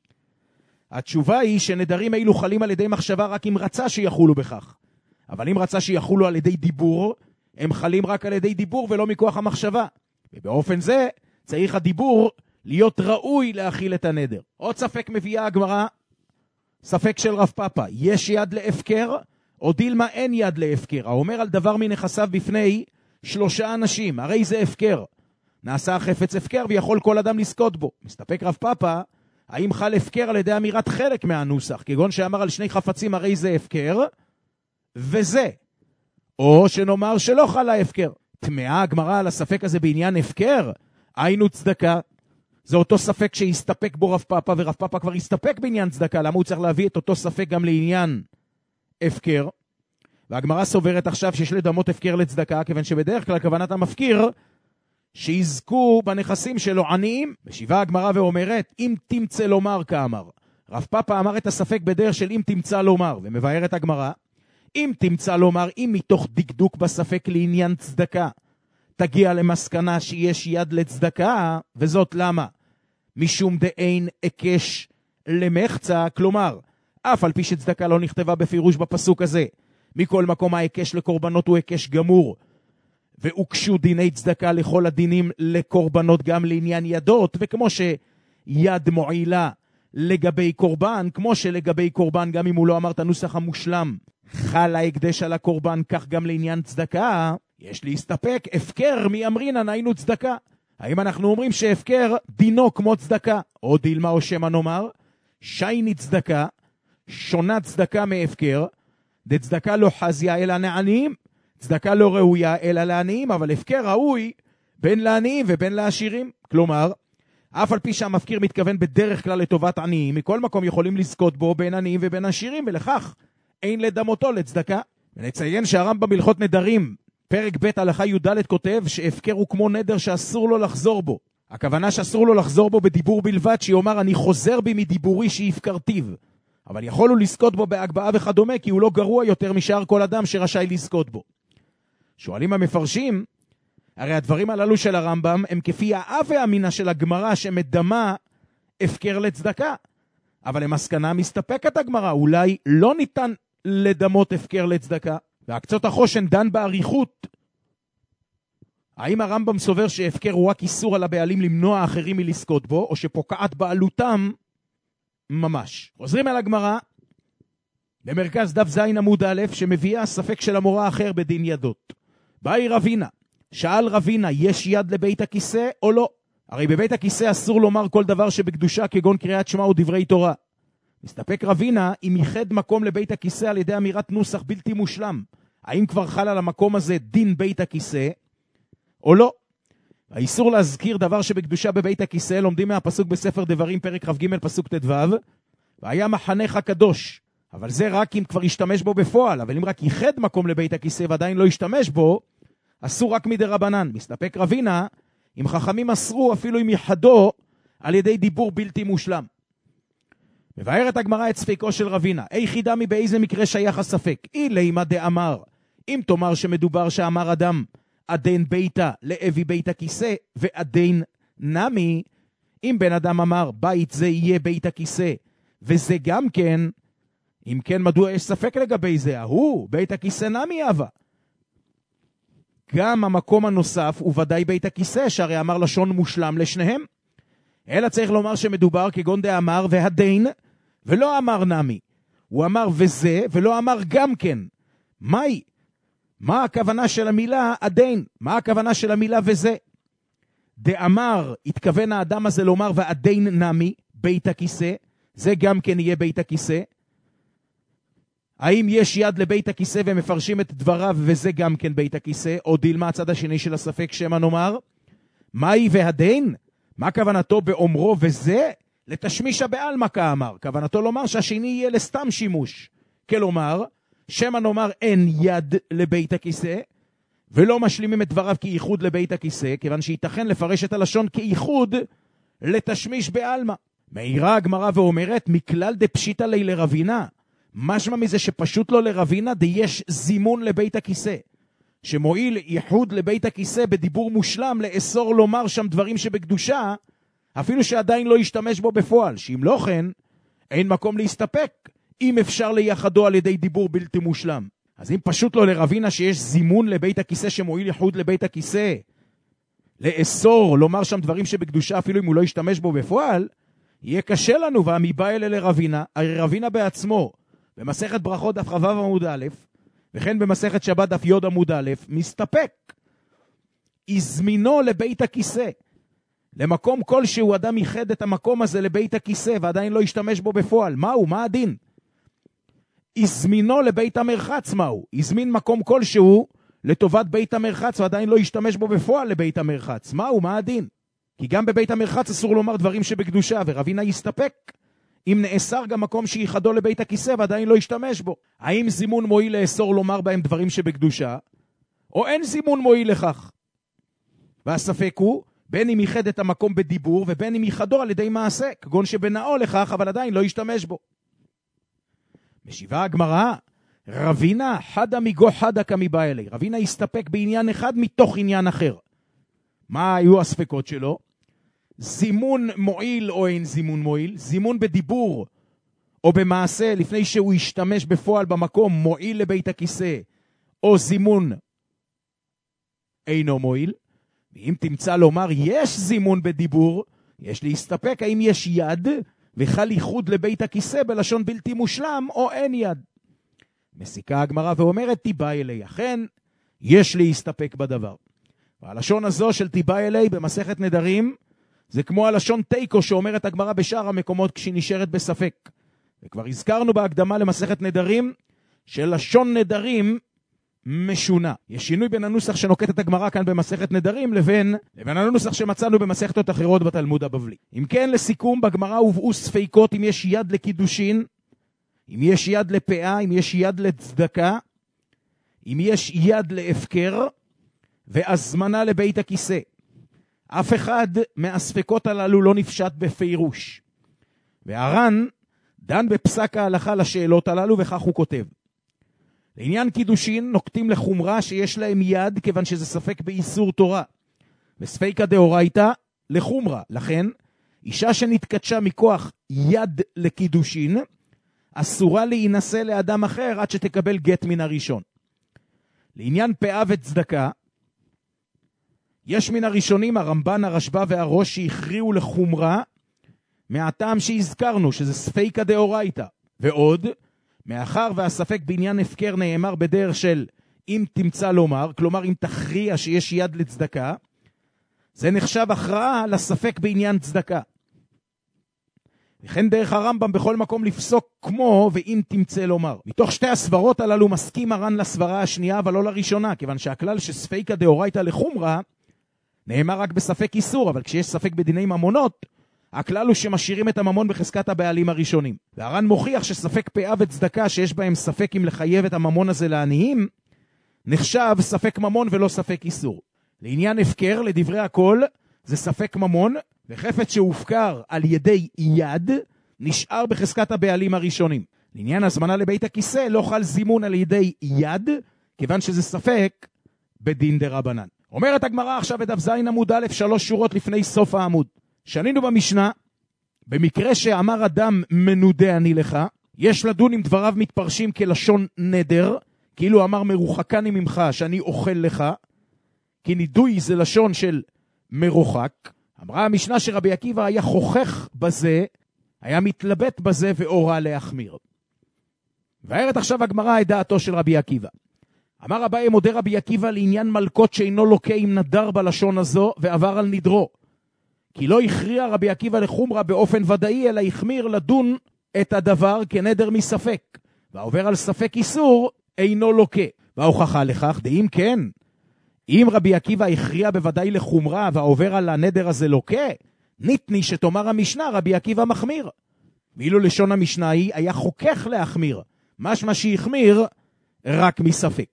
התשובה היא שנדרים אילו חלים על ידי מחשבה רק אם רצה שיחולו בכך. אבל אם רצה שיחולו על ידי דיבור, הם חלים רק על ידי דיבור ולא מכוח המחשבה. ובאופן זה צריך הדיבור להיות ראוי להכיל את הנדר. עוד ספק מביאה הגמרא, ספק של רב פאפה, יש יד להפקר או דילמה אין יד להפקר? האומר על דבר מנכסיו בפני שלושה אנשים, הרי זה הפקר. נעשה החפץ הפקר ויכול כל אדם לזכות בו. מסתפק רב פאפה, האם חל הפקר על ידי אמירת חלק מהנוסח, כגון שאמר על שני חפצים הרי זה הפקר וזה, או שנאמר שלא חל ההפקר. תמאה הגמרא על הספק הזה בעניין הפקר, היינו צדקה. זה אותו ספק שהסתפק בו רב פאפה, ורב פאפה כבר הסתפק בעניין צדקה, למה הוא צריך להביא את אותו ספק גם לעניין הפקר? והגמרא סוברת עכשיו שיש לדמות הפקר לצדקה, כיוון שבדרך כלל כוונת המפקיר שיזכו בנכסים שלו עניים. משיבה הגמרא ואומרת, אם תמצא לומר כאמר. רב פאפא אמר את הספק בדרך של אם תמצא לומר, ומבארת הגמרא, אם תמצא לומר, אם מתוך דקדוק בספק לעניין צדקה, תגיע למסקנה שיש יד לצדקה, וזאת למה? משום דאין הקש למחצה, כלומר, אף על פי שצדקה לא נכתבה בפירוש בפסוק הזה, מכל מקום ההקש לקורבנות הוא הקש גמור, והוקשו דיני צדקה לכל הדינים לקורבנות גם לעניין ידות, וכמו שיד מועילה לגבי קורבן, כמו שלגבי קורבן, גם אם הוא לא אמר את הנוסח המושלם, חל ההקדש על הקורבן, כך גם לעניין צדקה, יש להסתפק, הפקר מי אמרינן היינו צדקה. האם אנחנו אומרים שהפקר דינו כמו צדקה? או דילמה או שמה נאמר, שייני צדקה, שונה צדקה מהפקר, דצדקה לא חזיה אלא לעניים, צדקה לא ראויה אלא לעניים, אבל הפקר ראוי בין לעניים ובין לעשירים. כלומר, אף על פי שהמפקיר מתכוון בדרך כלל לטובת עניים, מכל מקום יכולים לזכות בו בין עניים ובין עשירים, ולכך אין לדמותו לצדקה. ונציין שהרמב"ם בהלכות נדרים, פרק ב' הלכה י"ד כותב שהפקר הוא כמו נדר שאסור לו לחזור בו. הכוונה שאסור לו לחזור בו בדיבור בלבד, שיאמר אני חוזר בי מדיבורי שהפקרתיו. אבל יכול הוא לזכות בו בהגבהה וכדומה, כי הוא לא גרוע יותר משאר כל אדם שרשאי לזכות בו. שואלים המפרשים, הרי הדברים הללו של הרמב"ם הם כפי האב והמינה של הגמרא שמדמה הפקר לצדקה. אבל למסקנה מסתפקת הגמרא, אולי לא ניתן לדמות הפקר לצדקה. והקצות החושן דן בעריכות. האם הרמב"ם סובר שהפקר הוא רק איסור על הבעלים למנוע האחרים מלזכות בו, או שפוקעת בעלותם ממש. חוזרים אל הגמרא, במרכז דף זין עמוד א', שמביאה ספק של המורה האחר בדין ידות. באי רבינה, שאל רבינה, יש יד לבית הכיסא או לא? הרי בבית הכיסא אסור לומר כל דבר שבקדושה, כגון קריאת שמע ודברי תורה. מסתפק רבינה אם ייחד מקום לבית הכיסא על ידי אמירת נוסח בלתי מושלם. האם כבר חל על המקום הזה דין בית הכיסא או לא? האיסור להזכיר דבר שבקדושה בבית הכיסא לומדים מהפסוק בספר דברים פרק כ"ג פסוק ט"ו, והיה מחנך קדוש. אבל זה רק אם כבר ישתמש בו בפועל, אבל אם רק ייחד מקום לבית הכיסא ועדיין לא ישתמש בו, אסור רק מדי רבנן. מסתפק רבינה אם חכמים אסרו אפילו אם ייחדו על ידי דיבור בלתי מושלם. מבארת הגמרא את ספקו של רבינה, אי חידה מבאיזה מקרה שייך הספק, אי לימה דאמר, אם תאמר שמדובר שאמר אדם, עדין ביתה לאבי בית הכיסא, ועדין נמי, אם בן אדם אמר, בית זה יהיה בית הכיסא, וזה גם כן, אם כן מדוע יש ספק לגבי זה, הוא, בית הכיסא נמי אבה. גם המקום הנוסף הוא ודאי בית הכיסא, שהרי אמר לשון מושלם לשניהם, אלא צריך לומר שמדובר כגון דאמר והדין, ולא אמר נמי. הוא אמר וזה, ולא אמר גם כן. מהי? מה הכוונה של המילה עדין? מה הכוונה של המילה וזה? דאמר, התכוון האדם הזה לומר ועדין נמי, בית הכיסא, זה גם כן יהיה בית הכיסא. האם יש יד לבית הכיסא ומפרשים את דבריו וזה גם כן בית הכיסא, או דילמה הצד השני של הספק שמה נאמר? מהי והדין? מה כוונתו באומרו וזה? לתשמישה בעלמא כאמר. כוונתו לומר שהשני יהיה לסתם שימוש. כלומר, שמה נאמר אין יד לבית הכיסא, ולא משלימים את דבריו כייחוד לבית הכיסא, כיוון שייתכן לפרש את הלשון כייחוד לתשמיש בעלמא. מאירה הגמרא ואומרת, מכלל דפשיטא ליה לרבינה, משמע מזה שפשוט לא לרבינה דיש זימון לבית הכיסא, שמועיל ייחוד לבית הכיסא בדיבור מושלם לאסור לומר שם דברים שבקדושה, אפילו שעדיין לא ישתמש בו בפועל, שאם לא כן, אין מקום להסתפק, אם אפשר לייחדו על ידי דיבור בלתי מושלם. אז אם פשוט לא לרבינה שיש זימון לבית הכיסא שמועיל ייחוד לבית הכיסא, לאסור לומר שם דברים שבקדושה אפילו אם הוא לא ישתמש בו בפועל, יהיה קשה לנו, והמיבא אלה לרבינה, הרי רבינה בעצמו, במסכת ברכות דף ח"ו עמוד א', וכן במסכת שבת דף י' עמוד א', מסתפק. הזמינו לבית הכיסא. למקום כלשהו אדם ייחד את המקום הזה לבית הכיסא, ועדיין לא ישתמש בו בפועל. מהו? מה הדין? הזמינו לבית המרחץ, מהו? הזמין מקום כלשהו לטובת בית המרחץ, ועדיין לא ישתמש בו בפועל לבית המרחץ. מהו? מה הדין? כי גם בבית המרחץ אסור לומר דברים שבקדושה, ורבינה יסתפק. אם נאסר גם מקום שייחדו לבית הכיסא ועדיין לא ישתמש בו. האם זימון מועיל לאסור לומר בהם דברים שבקדושה, או אין זימון מועיל לכך? והספק הוא, בין אם ייחד את המקום בדיבור, ובין אם ייחדו על ידי מעשה, כגון שבנאו לכך, אבל עדיין לא ישתמש בו. משיבה הגמרא, רבינה חדה מגו חדה כמיבא אלי. רבינה הסתפק בעניין אחד מתוך עניין אחר. מה היו הספקות שלו? זימון מועיל או אין זימון מועיל, זימון בדיבור או במעשה לפני שהוא ישתמש בפועל במקום מועיל לבית הכיסא, או זימון אינו מועיל. ואם תמצא לומר יש זימון בדיבור, יש להסתפק האם יש יד וחל ייחוד לבית הכיסא בלשון בלתי מושלם או אין יד. מסיקה הגמרא ואומרת תיבא אלי, אכן יש להסתפק בדבר. והלשון הזו של תיבא אלי במסכת נדרים זה כמו הלשון תיקו שאומרת הגמרא בשאר המקומות כשהיא נשארת בספק. וכבר הזכרנו בהקדמה למסכת נדרים שלשון נדרים משונה. יש שינוי בין הנוסח שנוקטת הגמרא כאן במסכת נדרים לבין, לבין הנוסח שמצאנו במסכתות אחרות בתלמוד הבבלי. אם כן, לסיכום, בגמרא הובאו ספיקות אם יש יד לקידושין, אם יש יד לפאה, אם יש יד לצדקה, אם יש יד להפקר, והזמנה לבית הכיסא. אף אחד מהספקות הללו לא נפשט בפירוש. והר"ן דן בפסק ההלכה לשאלות הללו, וכך הוא כותב. לעניין קידושין נוקטים לחומרה שיש להם יד, כיוון שזה ספק באיסור תורה. וספיקה דאורייתא לחומרה. לכן, אישה שנתקדשה מכוח יד לקידושין, אסורה להינשא לאדם אחר עד שתקבל גט מן הראשון. לעניין פאה וצדקה, יש מן הראשונים הרמב"ן, הרשב"א והראש שהכריעו לחומרה, מהטעם שהזכרנו, שזה ספיקה דאורייתא. ועוד, מאחר והספק בעניין הפקר נאמר בדרך של אם תמצא לומר, כלומר אם תכריע שיש יד לצדקה, זה נחשב הכרעה לספק בעניין צדקה. וכן דרך הרמב"ם בכל מקום לפסוק כמו ואם תמצא לומר. מתוך שתי הסברות הללו מסכים הר"ן לסברה השנייה אבל לא לראשונה, כיוון שהכלל שספיקה דאורייתא לחומרה נאמר רק בספק איסור, אבל כשיש ספק בדיני ממונות, הכלל הוא שמשאירים את הממון בחזקת הבעלים הראשונים. והר"ן מוכיח שספק פאה וצדקה שיש בהם ספק אם לחייב את הממון הזה לעניים, נחשב ספק ממון ולא ספק איסור. לעניין הפקר, לדברי הכל, זה ספק ממון, וחפץ שהופקר על ידי יד, נשאר בחזקת הבעלים הראשונים. לעניין הזמנה לבית הכיסא, לא חל זימון על ידי יד, כיוון שזה ספק בדין דרבנן. אומרת הגמרא עכשיו בדף ז עמוד א', שלוש שורות לפני סוף העמוד. שנינו במשנה, במקרה שאמר אדם מנודה אני לך, יש לדון אם דבריו מתפרשים כלשון נדר, כאילו אמר מרוחקני ממך שאני אוכל לך, כי נידוי זה לשון של מרוחק. אמרה המשנה שרבי עקיבא היה חוכך בזה, היה מתלבט בזה ואורה להחמיר. והערת עכשיו הגמרא את דעתו של רבי עקיבא. אמר אביי מודה רבי עקיבא לעניין מלכות שאינו לוקה עם נדר בלשון הזו ועבר על נדרו. כי לא הכריע רבי עקיבא לחומרה באופן ודאי, אלא החמיר לדון את הדבר כנדר מספק. והעובר על ספק איסור אינו לוקה. וההוכחה לכך, דאם כן, אם רבי עקיבא הכריע בוודאי לחומרה והעובר על הנדר הזה לוקה, ניתני שתאמר המשנה רבי עקיבא מחמיר. ואילו לשון המשנה היא היה חוכך להחמיר, משמע שהחמיר רק מספק.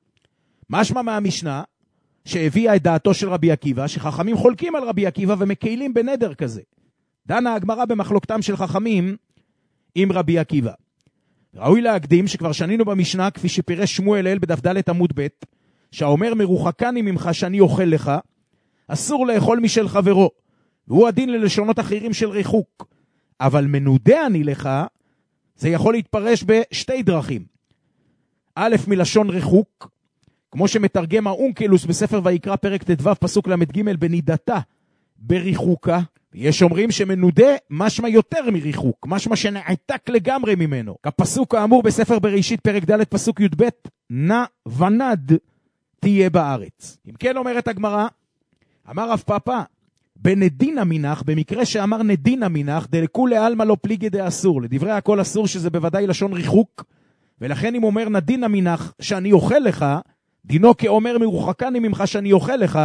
משמע מהמשנה שהביאה את דעתו של רבי עקיבא, שחכמים חולקים על רבי עקיבא ומקהילים בנדר כזה. דנה הגמרא במחלוקתם של חכמים עם רבי עקיבא. ראוי להקדים שכבר שנינו במשנה, כפי שפירש שמואל אל בדף ד' עמוד ב', שהאומר מרוחקני ממך שאני אוכל לך, אסור לאכול משל חברו, והוא הדין ללשונות אחרים של ריחוק. אבל מנודה אני לך, זה יכול להתפרש בשתי דרכים. א', מלשון ריחוק, כמו שמתרגם האונקלוס בספר ויקרא פרק ט"ו פסוק למד ג' בנידתה בריחוקה. יש אומרים שמנודה משמע יותר מריחוק, משמע שנעתק לגמרי ממנו. כפסוק האמור בספר בראשית פרק ד' פסוק י"ב, נע ונד תהיה בארץ. אם כן אומרת הגמרא, אמר רב פאפא, בנדינה מינך, במקרה שאמר נדינה מינך, דלכולי עלמא לא פליגי דאסור, לדברי הכל אסור שזה בוודאי לשון ריחוק, ולכן אם אומר נדינה מינך שאני אוכל לך, דינו כאומר מרוחקני ממך שאני אוכל לך,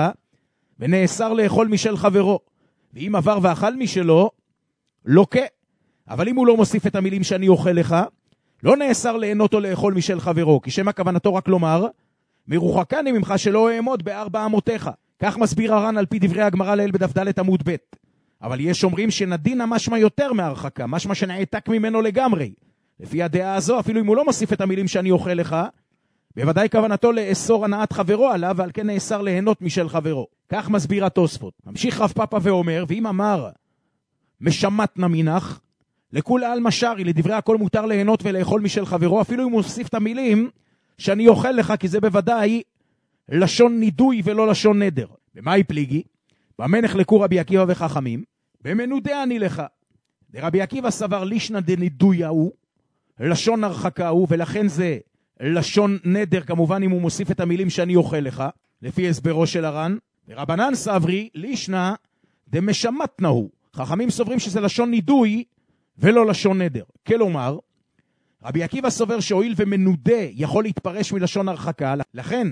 ונאסר לאכול משל חברו. ואם עבר ואכל משלו, לוקה. אבל אם הוא לא מוסיף את המילים שאני אוכל לך, לא נאסר ליהנות או לאכול משל חברו, כי שמה כוונתו רק לומר, מרוחקני ממך שלא אעמוד בארבע אמותיך. כך מסביר הר"ן על פי דברי הגמרא לעיל בדף ד' עמוד ב'. אבל יש אומרים שנדינה משמע יותר מהרחקה, משמע שנעתק ממנו לגמרי. לפי הדעה הזו, אפילו אם הוא לא מוסיף את המילים שאני אוכל לך, בוודאי כוונתו לאסור הנעת חברו עליו, ועל כן נאסר ליהנות משל חברו. כך מסביר התוספות. ממשיך רב פאפא ואומר, ואם אמר משמטנה מינך, לכול עלמא שרי, לדברי הכל מותר ליהנות ולאכול משל חברו, אפילו אם הוא מוסיף את המילים שאני אוכל לך, כי זה בוודאי לשון נידוי ולא לשון נדר. במאי פליגי? במה נחלקו רבי עקיבא וחכמים? במנודה אני לך. רבי עקיבא סבר לישנא דנידוי הוא, לשון הרחקה הוא, ולכן זה לשון נדר, כמובן אם הוא מוסיף את המילים שאני אוכל לך, לפי הסברו של הר"ן. ורבנן סברי לישנא דמשמטנה הוא. חכמים סוברים שזה לשון נידוי ולא לשון נדר. כלומר, רבי עקיבא סובר שהואיל ומנודה יכול להתפרש מלשון הרחקה, לכן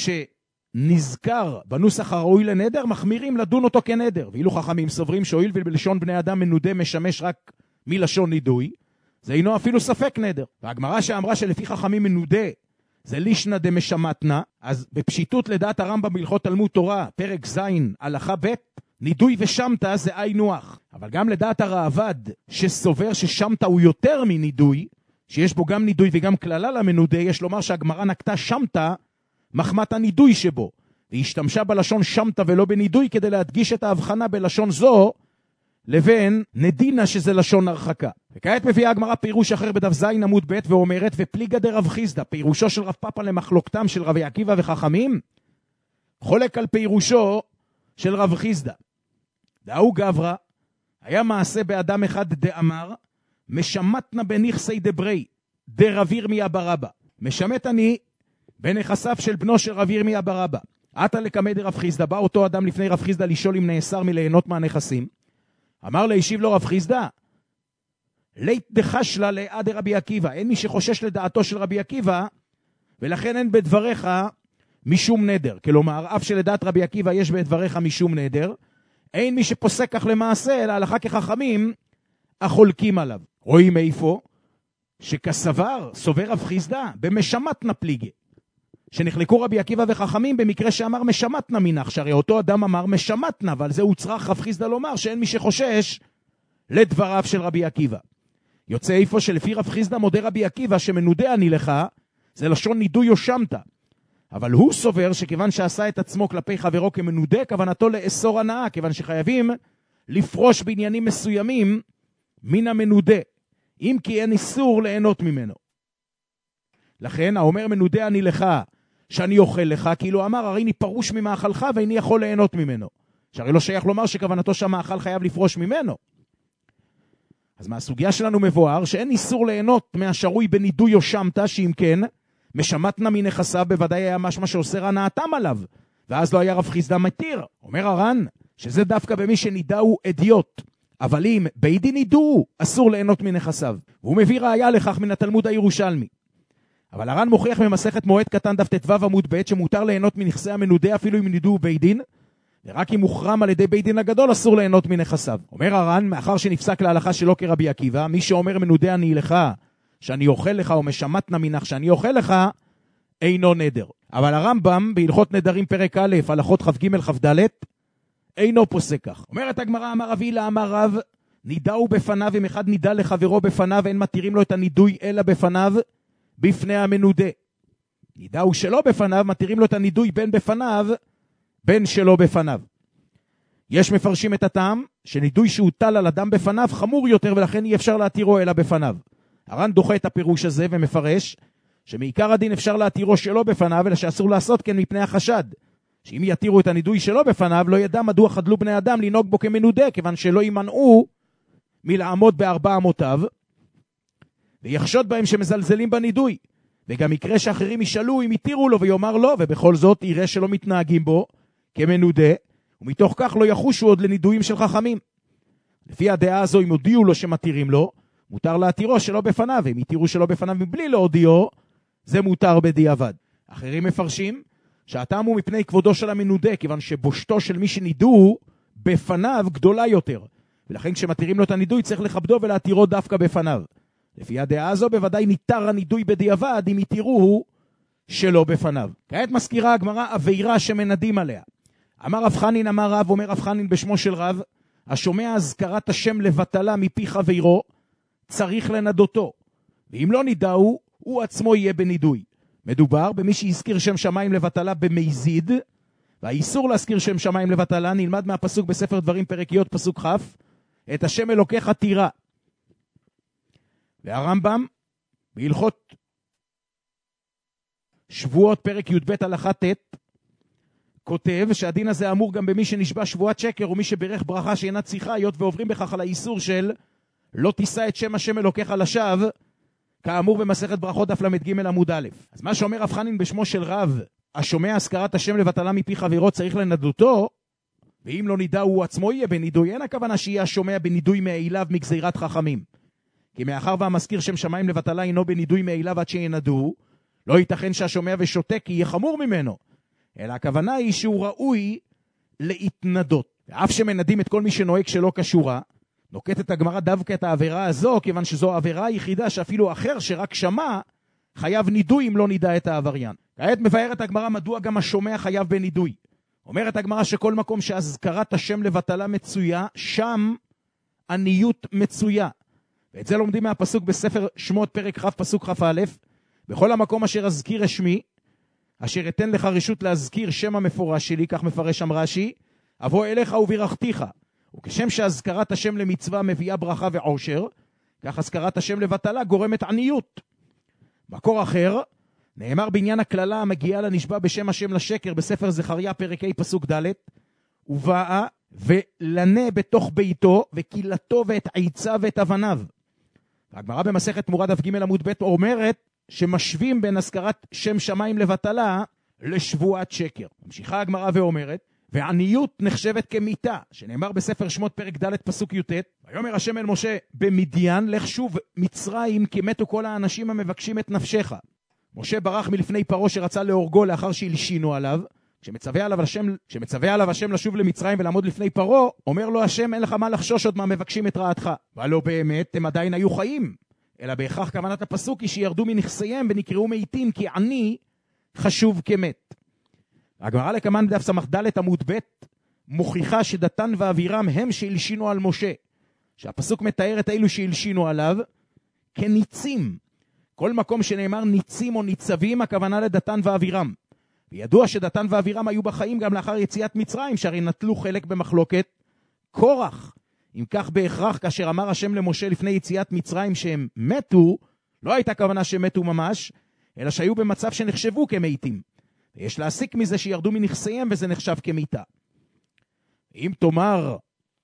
כשנזכר בנוסח הראוי לנדר, מחמירים לדון אותו כנדר. ואילו חכמים סוברים שהואיל ובלשון בני אדם מנודה משמש רק מלשון נידוי, זה אינו אפילו ספק נדר. והגמרא שאמרה שלפי חכמים מנודה זה לישנא דמשמטנה, אז בפשיטות לדעת הרמב"ם בהלכות תלמוד תורה, פרק ז' הלכה ב', נידוי ושמטה זה היינו הך. אבל גם לדעת הראב"ד שסובר ששמטה הוא יותר מנידוי, שיש בו גם נידוי וגם כללה למנודה, יש לומר שהגמרא נקטה שמטה מחמת הנידוי שבו, והשתמשה בלשון שמטה ולא בנידוי כדי להדגיש את ההבחנה בלשון זו לבין נדינה שזה לשון הרחקה. וכעת מביאה הגמרא פירוש אחר בדף ז' עמוד ב' ואומרת, ופליגא דרב חיסדא, פירושו של רב פאפא למחלוקתם של רבי עקיבא וחכמים, חולק על פירושו של רב חיסדא. דאו גברא, היה מעשה באדם אחד דאמר, משמטנה בנכסי דברי, דרב ירמיה בר אבא. משמט אני בנכסיו של בנו של רב ירמיה בר אבא. עתה לקמא דרב חיסדא, בא אותו אדם לפני רב חיסדא לשאול אם נאסר מליהנות מהנכסים. אמר להשיב לו רב חיסדא, לית דחשלה לאה דרבי עקיבא, אין מי שחושש לדעתו של רבי עקיבא, ולכן אין בדבריך משום נדר. כלומר, אף שלדעת רבי עקיבא יש בדבריך משום נדר, אין מי שפוסק כך למעשה, אלא הלכה כחכמים החולקים עליו. רואים איפה? שכסבר סובר רב חיסדא במשמטנה פליגי, שנחלקו רבי עקיבא וחכמים במקרה שאמר משמטנה מינך, שהרי אותו אדם אמר משמטנה, אבל זה הוא צריך רב חיסדא לומר שאין מי שחושש לדבריו של רבי עקיבא. יוצא איפה שלפי רב חיסדא מודה רבי עקיבא שמנודה אני לך, זה לשון נידוי או שמטה. אבל הוא סובר שכיוון שעשה את עצמו כלפי חברו כמנודה, כוונתו לאסור הנאה, כיוון שחייבים לפרוש בעניינים מסוימים מן המנודה, אם כי אין איסור ליהנות ממנו. לכן האומר מנודה אני לך, שאני אוכל לך, כאילו אמר הרי אני פרוש ממאכלך ואיני יכול ליהנות ממנו. שהרי לא שייך לומר שכוונתו שהמאכל חייב לפרוש ממנו. אז מהסוגיה שלנו מבואר שאין איסור ליהנות מהשרוי בנידוי או שמטה, שאם כן משמטנה מנכסיו בוודאי היה משמע שאוסר הנאתם עליו, ואז לא היה רב חיסדא מתיר. אומר הר"ן שזה דווקא במי שנידה הוא אדיוט, אבל אם בית דין נידו אסור ליהנות מנכסיו. והוא מביא ראיה לכך מן התלמוד הירושלמי. אבל הר"ן מוכיח ממסכת מועד קטן דף ט"ו עמוד ב' שמותר ליהנות מנכסי המנודה אפילו אם נידו בית דין, ורק אם מוחרם על ידי בית דין הגדול אסור ליהנות מנכסיו. אומר הר"ן, מאחר שנפסק להלכה שלא כרבי עקיבא, מי שאומר מנודה אני לך, שאני אוכל לך, או משמטנה מינך שאני אוכל לך, אינו נדר. אבל הרמב"ם בהלכות נדרים פרק א' הלכות כ"ג כ"ד אינו פוסק כך. אומרת הגמרא, אמר רב הילה אמר רב, נידהו בפניו, אם אחד נידה לחברו בפניו, אין מתירים לו את הנידוי אלא בפניו, בפני המנודה. נידהו שלא בפניו, מתירים לו את הנידוי בין בפניו, בין שלא בפניו. יש מפרשים את הטעם, שנידוי שהוטל על אדם בפניו חמור יותר, ולכן אי אפשר להתירו אלא בפניו. הר"ן דוחה את הפירוש הזה ומפרש, שמעיקר הדין אפשר להתירו שלא בפניו, אלא שאסור לעשות כן מפני החשד. שאם יתירו את הנידוי שלא בפניו, לא ידע מדוע חדלו בני אדם לנהוג בו כמנודה, כיוון שלא יימנעו מלעמוד בארבע אמותיו, ויחשוד בהם שמזלזלים בנידוי. וגם יקרה שאחרים ישאלו אם יתירו לו ויאמר לא, ובכל זאת יראה שלא מתנהגים בו כמנודה, ומתוך כך לא יחושו עוד לנידויים של חכמים. לפי הדעה הזו, אם הודיעו לו שמתירים לו, מותר להתירו שלא בפניו, ואם יתירו שלא בפניו מבלי להודיעו, זה מותר בדיעבד. אחרים מפרשים שהטעם הוא מפני כבודו של המנודה, כיוון שבושתו של מי שנידו בפניו גדולה יותר, ולכן כשמתירים לו את הנידוי צריך לכבדו ולהתירו דווקא בפניו. לפי הדעה הזו בוודאי ניתר הנידוי בדיעבד אם יתירוהו שלא בפניו. כעת מזכירה הגמרא עבירה שמנדים עליה. אמר רב חנין, אמר רב, אומר רב חנין בשמו של רב, השומע הזכרת השם לבטלה מפי חברו, צריך לנדותו. ואם לא נידהו, הוא עצמו יהיה בנידוי. מדובר במי שהזכיר שם שמיים לבטלה במזיד, והאיסור להזכיר שם שמיים לבטלה נלמד מהפסוק בספר דברים פרק י' פסוק כ', את השם אלוקיך תירא. והרמב"ם בהלכות שבועות פרק י"ב הלכה ט' כותב שהדין הזה אמור גם במי שנשבע שבועת שקר ומי שברך ברכה שאינה צריכה, היות ועוברים בכך על האיסור של לא תישא את שם השם אלוקיך לשווא, כאמור במסכת ברכות דף למד ג' עמוד א'. אז מה שאומר רב חנין בשמו של רב, השומע הזכרת השם לבטלה מפי חברו צריך לנדותו, ואם לא נידע הוא עצמו יהיה בנידוי. אין הכוונה שיהיה השומע בנידוי מאליו מגזירת חכמים. כי מאחר והמזכיר שם שמיים לבטלה אינו בנידוי מאליו עד שינדעו, לא ייתכן שהשומע ושותק יהיה חמור ממנו. אלא הכוונה היא שהוא ראוי להתנדות. ואף שמנדים את כל מי שנוהג שלא כשורה, נוקטת הגמרא דווקא את העבירה הזו, כיוון שזו העבירה היחידה שאפילו אחר שרק שמע, חייב נידוי אם לא נידע את העבריין. כעת מבארת הגמרא מדוע גם השומע חייב בנידוי. אומרת הגמרא שכל מקום שהזכרת השם לבטלה מצויה, שם עניות מצויה. ואת זה לומדים מהפסוק בספר שמות פרק כ' פסוק כ"א, בכל המקום אשר אזכיר אשמי, אשר אתן לך רשות להזכיר שם המפורש שלי, כך מפרש שם רש"י, אבוא אליך ובירכתיך. וכשם שהזכרת השם למצווה מביאה ברכה ועושר, כך הזכרת השם לבטלה גורמת עניות. מקור אחר, נאמר בעניין הכללה המגיעה לנשבע בשם השם לשקר בספר זכריה פרק ה' פסוק ד', ובאה ולנה בתוך ביתו וקילתו ואת עיצה ואת אבניו. והגמרא במסכת תמורה דף ג' עמוד ב' אומרת שמשווים בין הזכרת שם שמיים לבטלה לשבועת שקר. ממשיכה הגמרא ואומרת, ועניות נחשבת כמיתה, שנאמר בספר שמות פרק ד' פסוק י"ט, ויאמר השם אל משה במדיין, לך שוב מצרים כי מתו כל האנשים המבקשים את נפשך. משה ברח מלפני פרעה שרצה להורגו לאחר שהלשינו עליו, כשמצווה עליו השם, כשמצווה עליו השם לשוב למצרים ולעמוד לפני פרעה, אומר לו השם אין לך מה לחשוש עוד מה מבקשים את רעתך. ולא באמת הם עדיין היו חיים, אלא בהכרח כוונת הפסוק היא שירדו מנכסיהם ונקראו מתים, כי עני חשוב כמת. הגמרא לקמן בדף ס"ד עמוד ב' מוכיחה שדתן ואבירם הם שהלשינו על משה, שהפסוק מתאר את אלו שהלשינו עליו כניצים. כל מקום שנאמר ניצים או ניצבים, הכוונה לדתן ואבירם. וידוע שדתן ואבירם היו בחיים גם לאחר יציאת מצרים, שהרי נטלו חלק במחלוקת קורח. אם כך בהכרח כאשר אמר השם למשה לפני יציאת מצרים שהם מתו, לא הייתה כוונה שמתו ממש, אלא שהיו במצב שנחשבו כמתים. ויש להסיק מזה שירדו מנכסיהם וזה נחשב כמיתה. אם תאמר,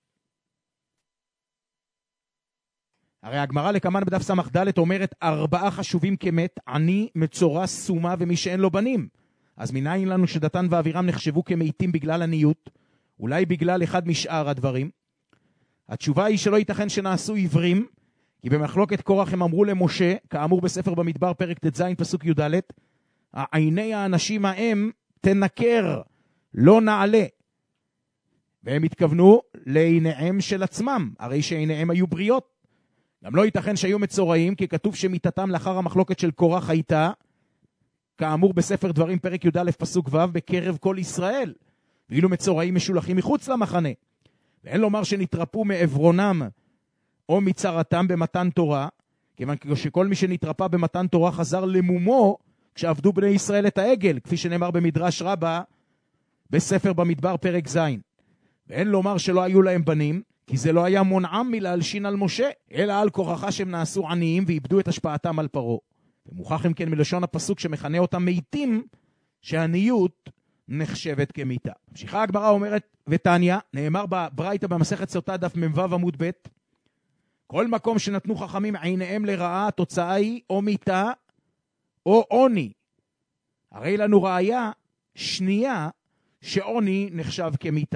הרי הגמרא לקמן בדף ס"ד אומרת ארבעה חשובים כמת, עני, מצורע, סומה ומי שאין לו בנים. אז מנין לנו שדתן ואבירם נחשבו כמתים בגלל עניות? אולי בגלל אחד משאר הדברים? התשובה היא שלא ייתכן שנעשו עיוורים, כי במחלוקת קורח הם אמרו למשה, כאמור בספר במדבר פרק ט"ז פסוק י"ד, עיני האנשים ההם תנקר, לא נעלה. והם התכוונו לעיניהם של עצמם, הרי שעיניהם היו בריאות. גם לא ייתכן שהיו מצורעים, כי כתוב שמיתתם לאחר המחלוקת של קורח הייתה, כאמור בספר דברים פרק י"א פסוק ו', בקרב כל ישראל, ואילו מצורעים משולחים מחוץ למחנה. ואין לומר שנתרפו מעברונם או מצרתם במתן תורה, כיוון שכל מי שנתרפא במתן תורה חזר למומו כשעבדו בני ישראל את העגל, כפי שנאמר במדרש רבה בספר במדבר פרק ז'. ואין לומר שלא היו להם בנים, כי זה לא היה מונעם מלהלשין על משה, אלא על כורחה שהם נעשו עניים ואיבדו את השפעתם על פרעה. ומוכח אם כן מלשון הפסוק שמכנה אותם מתים, שהעניות נחשבת כמיתה. ממשיכה הגמרא אומרת, ותניא, נאמר בברייתא במסכת סוטה דף מ"ו עמוד ב', כל מקום שנתנו חכמים עיניהם לרעה, התוצאה היא או מיתה או עוני. הרי לנו ראיה שנייה שעוני נחשב כמיתה.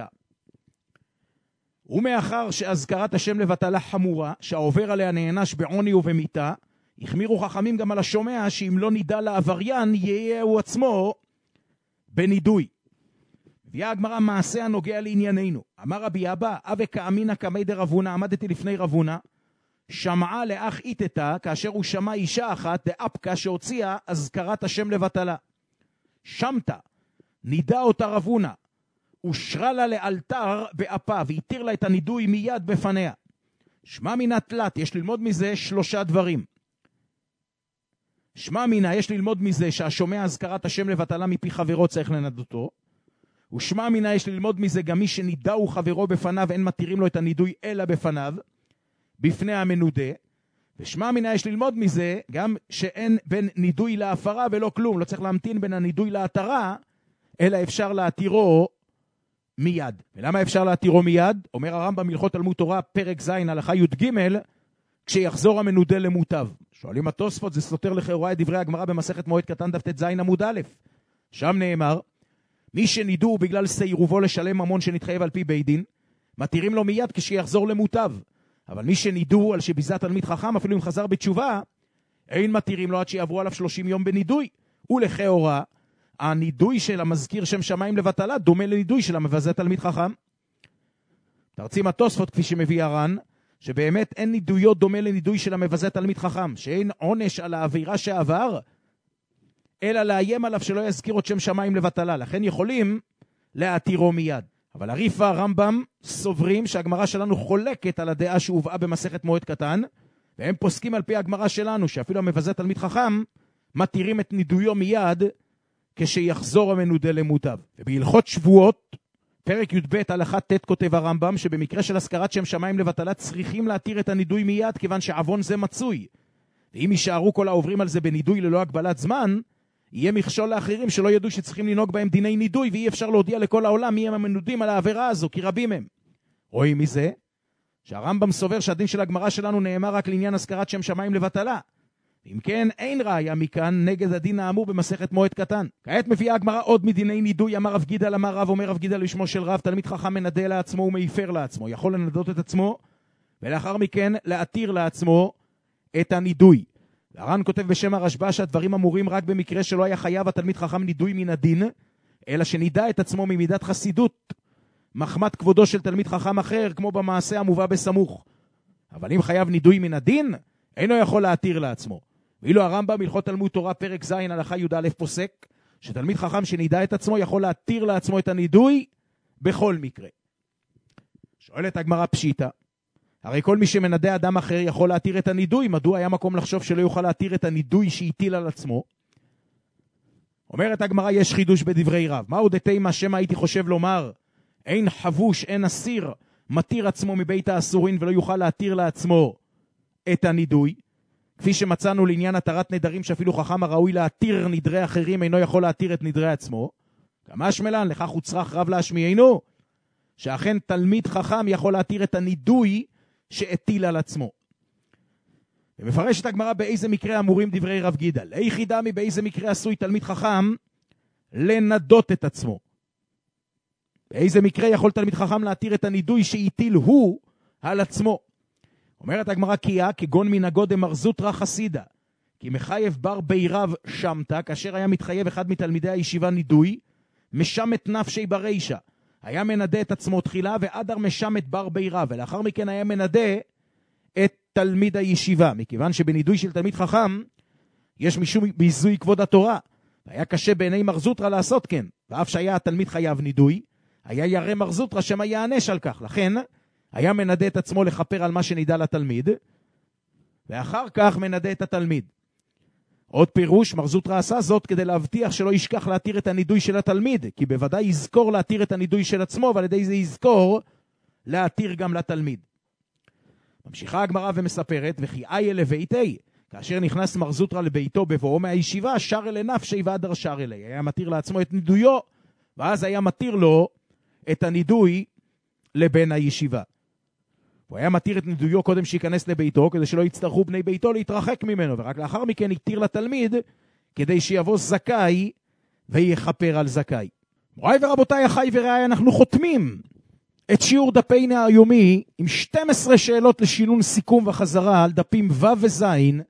ומאחר שהזכרת השם לבטלה חמורה, שהעובר עליה נענש בעוני ובמיתה, החמירו חכמים גם על השומע שאם לא נידע לעבריין יהיה הוא עצמו בנידוי. הביאה הגמרא מעשה הנוגע לענייננו. אמר רבי אבא, אבי כאמינא קמי דרבונה, עמדתי לפני רבונה, שמעה לאח איתתה, כאשר הוא שמע אישה אחת דאפקה שהוציאה הזכרת השם לבטלה. שמתה, נידע אותה רבונה, אושרה לה לאלתר באפה, והתיר לה את הנידוי מיד בפניה. שמע מינה תלת, יש ללמוד מזה שלושה דברים. שמע מינה, יש ללמוד מזה שהשומע הזכרת השם לבטלה מפי חברו צריך לנדותו. ושמע מינה, יש ללמוד מזה גם מי שנידהו חברו בפניו, אין מתירים לו את הנידוי אלא בפניו, בפני המנודה. ושמע מינה, יש ללמוד מזה גם שאין בין נידוי להפרה ולא כלום, לא צריך להמתין בין הנידוי להתרה, אלא אפשר להתירו מיד. ולמה אפשר להתירו מיד? אומר הרמב"ם הלכות תלמוד תורה, פרק ז' הלכה י"ג, כשיחזור המנודה למוטב. שואלים התוספות, זה סותר לכאורה את דברי הגמרא במסכת מועד קטן דף ט"ז עמוד א'. שם נאמר, מי שנידו בגלל סירובו לשלם ממון שנתחייב על פי בית דין, מתירים לו מיד כשיחזור למוטב. אבל מי שנידו על שביזה תלמיד חכם, אפילו אם חזר בתשובה, אין מתירים לו עד שיעברו עליו שלושים יום בנידוי. ולכאורה, הנידוי של המזכיר שם שמיים לבטלה דומה לנידוי של המבזה תלמיד חכם. תרצים התוספות כפי שמביא הר"ן, שבאמת אין נידויו דומה לנידוי של המבזה תלמיד חכם, שאין עונש על העבירה שעבר, אלא לאיים עליו שלא יזכיר עוד שם שמיים לבטלה. לכן יכולים להתירו מיד. אבל הרי"ף והרמב"ם סוברים שהגמרא שלנו חולקת על הדעה שהובאה במסכת מועד קטן, והם פוסקים על פי הגמרא שלנו שאפילו המבזה תלמיד חכם מתירים את נידויו מיד כשיחזור המנודה למוטב. ובהלכות שבועות, פרק י"ב הלכה ט' כותב הרמב"ם שבמקרה של הזכרת שם שמיים לבטלה צריכים להתיר את הנידוי מיד, כיוון שעוון זה מצוי. ואם יישארו כל העוברים על זה בנידוי ללא הגבלת זמן, יהיה מכשול לאחרים שלא ידעו שצריכים לנהוג בהם דיני נידוי, ואי אפשר להודיע לכל העולם מי הם המנודים על העבירה הזו, כי רבים הם. רואים מזה שהרמב"ם סובר שהדין של הגמרא שלנו נאמר רק לעניין הזכרת שם שמיים לבטלה. אם כן, אין ראיה מכאן נגד הדין האמור במסכת מועד קטן. כעת מביאה הגמרא עוד מדיני נידוי. אמר רב גידל, אמר רב, אומר רב גידל לשמו של רב, תלמיד חכם מנדה לעצמו ומעיפר לעצמו, יכול לנדות את עצמו, ולאחר מכן להתיר לעצמו את הנידוי. הר"ן כותב בשם הרשב"א שהדברים אמורים רק במקרה שלא היה חייב התלמיד חכם נידוי מן הדין, אלא שנידע את עצמו ממידת חסידות, מחמת כבודו של תלמיד חכם אחר, כמו במעשה המובא בסמוך. אבל אם חייב נידוי מן הדין, אינו יכול להתיר לעצמו. ואילו הרמב"ם הלכות תלמוד תורה פרק ז' הלכה י"א פוסק, שתלמיד חכם שנידע את עצמו יכול להתיר לעצמו את הנידוי בכל מקרה. שואלת הגמרא פשיטה, הרי כל מי שמנדה אדם אחר יכול להתיר את הנידוי, מדוע היה מקום לחשוב שלא יוכל להתיר את הנידוי שהטיל על עצמו? אומרת הגמרא, יש חידוש בדברי רב. מה עוד תימא שמא הייתי חושב לומר, אין חבוש, אין אסיר, מתיר עצמו מבית האסורין ולא יוכל להתיר לעצמו את הנידוי, כפי שמצאנו לעניין התרת נדרים שאפילו חכם הראוי להתיר נדרי אחרים אינו יכול להתיר את נדרי עצמו. כמה שמלן, לכך הוצרך רב להשמיענו, שאכן תלמיד חכם יכול להתיר את הנידוי שהטיל על עצמו. ומפרשת הגמרא באיזה מקרה אמורים דברי רב גידל. היחידה מבאיזה מקרה עשוי תלמיד חכם לנדות את עצמו. באיזה מקרה יכול תלמיד חכם להתיר את הנידוי שהטיל הוא על עצמו. אומרת הגמרא קיה, כגון מנהגו דמר זוטרא חסידה, כי מחייב בר בי רב שמתה, כאשר היה מתחייב אחד מתלמידי הישיבה נידוי, משמת נפשי ברישה. היה מנדה את עצמו תחילה, ואדר משמת בר בי רב, ולאחר מכן היה מנדה את תלמיד הישיבה, מכיוון שבנידוי של תלמיד חכם, יש משום ביזוי כבוד התורה, והיה קשה בעיני מר זוטרא לעשות כן, ואף שהיה התלמיד חייב נידוי, היה ירא מר זוטרא שמא יענש על כך, לכן היה מנדה את עצמו לחפר על מה שנידע לתלמיד, ואחר כך מנדה את התלמיד. עוד פירוש, מר זוטרא עשה זאת כדי להבטיח שלא ישכח להתיר את הנידוי של התלמיד, כי בוודאי יזכור להתיר את הנידוי של עצמו, ועל ידי זה יזכור להתיר גם לתלמיד. ממשיכה הגמרא ומספרת, וכי איה לביתי, כאשר נכנס מר זוטרא לביתו בבואו מהישיבה, שר אלי נפשי והדר שר אלי. היה מתיר לעצמו את נידויו, ואז היה מתיר לו את הנידוי לבן הישיבה. הוא היה מתיר את נידויו קודם שיכנס לביתו, כדי שלא יצטרכו בני ביתו להתרחק ממנו, ורק לאחר מכן התיר לתלמיד, כדי שיבוא זכאי ויחפר על זכאי. מוריי ורבותיי, אחי ורעי, אנחנו חותמים את שיעור דפינו היומי עם שתים עשרה שאלות לשינון סיכום וחזרה על דפים ו' וז'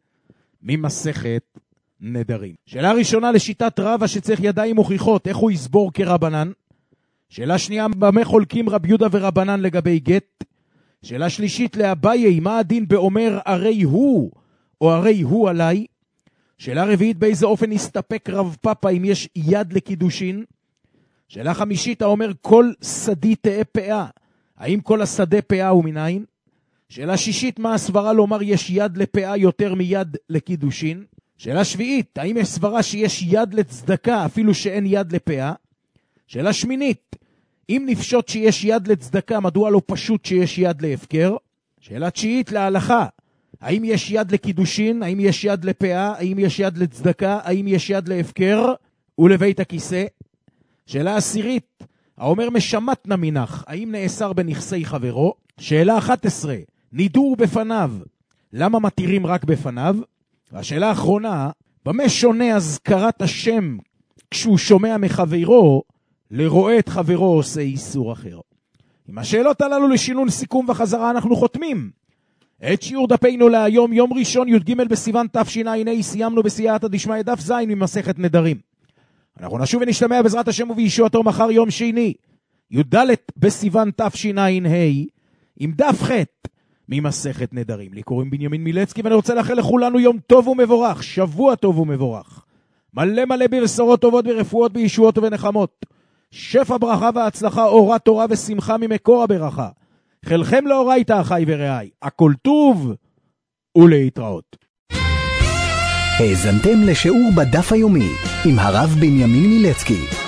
ממסכת נדרים. שאלה ראשונה, לשיטת רבא שצריך ידיים מוכיחות, איך הוא יסבור כרבנן? שאלה שנייה, במה חולקים רב יהודה ורבנן לגבי גט? שאלה שלישית, לאביי, מה הדין באומר הרי הוא או הרי הוא עליי? שאלה רביעית, באיזה אופן יסתפק רב פאפה אם יש יד לקידושין? שאלה חמישית, האומר כל שדי תאה פאה. האם כל השדה פאה הוא מניין? שאלה שישית, מה הסברה לומר יש יד לפאה יותר מיד לקידושין? שאלה שביעית, האם יש סברה שיש יד לצדקה אפילו שאין יד לפאה? שאלה שמינית, אם נפשוט שיש יד לצדקה, מדוע לא פשוט שיש יד להפקר? שאלה תשיעית, להלכה, האם יש יד לקידושין? האם יש יד לפאה? האם יש יד לצדקה? האם יש יד להפקר ולבית הכיסא? שאלה עשירית, האומר משמת נמינך, האם נאסר בנכסי חברו? שאלה אחת עשרה, נידור בפניו, למה מתירים רק בפניו? והשאלה האחרונה, במה שונה הזכרת השם כשהוא שומע מחברו, לרואה את חברו עושה איסור אחר? עם השאלות הללו לשינון סיכום וחזרה אנחנו חותמים את שיעור דפינו להיום, יום ראשון י"ג בסיוון תשע"ה, סיימנו בסייעתא דשמיא דף ז' ממסכת נדרים. אנחנו נשוב ונשתמע בעזרת השם ובישועתו מחר יום שני, י"ד בסיוון תשע"ה, עם דף ח' ממסכת נדרים. לי קוראים בנימין מילצקי, ואני רוצה לאחל לכולנו יום טוב ומבורך, שבוע טוב ומבורך, מלא מלא בבשורות טובות, ברפואות, בישועות ובנחמות, שפע ברכה והצלחה, אורה תורה ושמחה ממקור הברכה. חלכם לאורייתא אחי ורעי, הכל טוב ולהתראות. האזנתם לשיעור בדף היומי עם הרב בנימין מילצקי.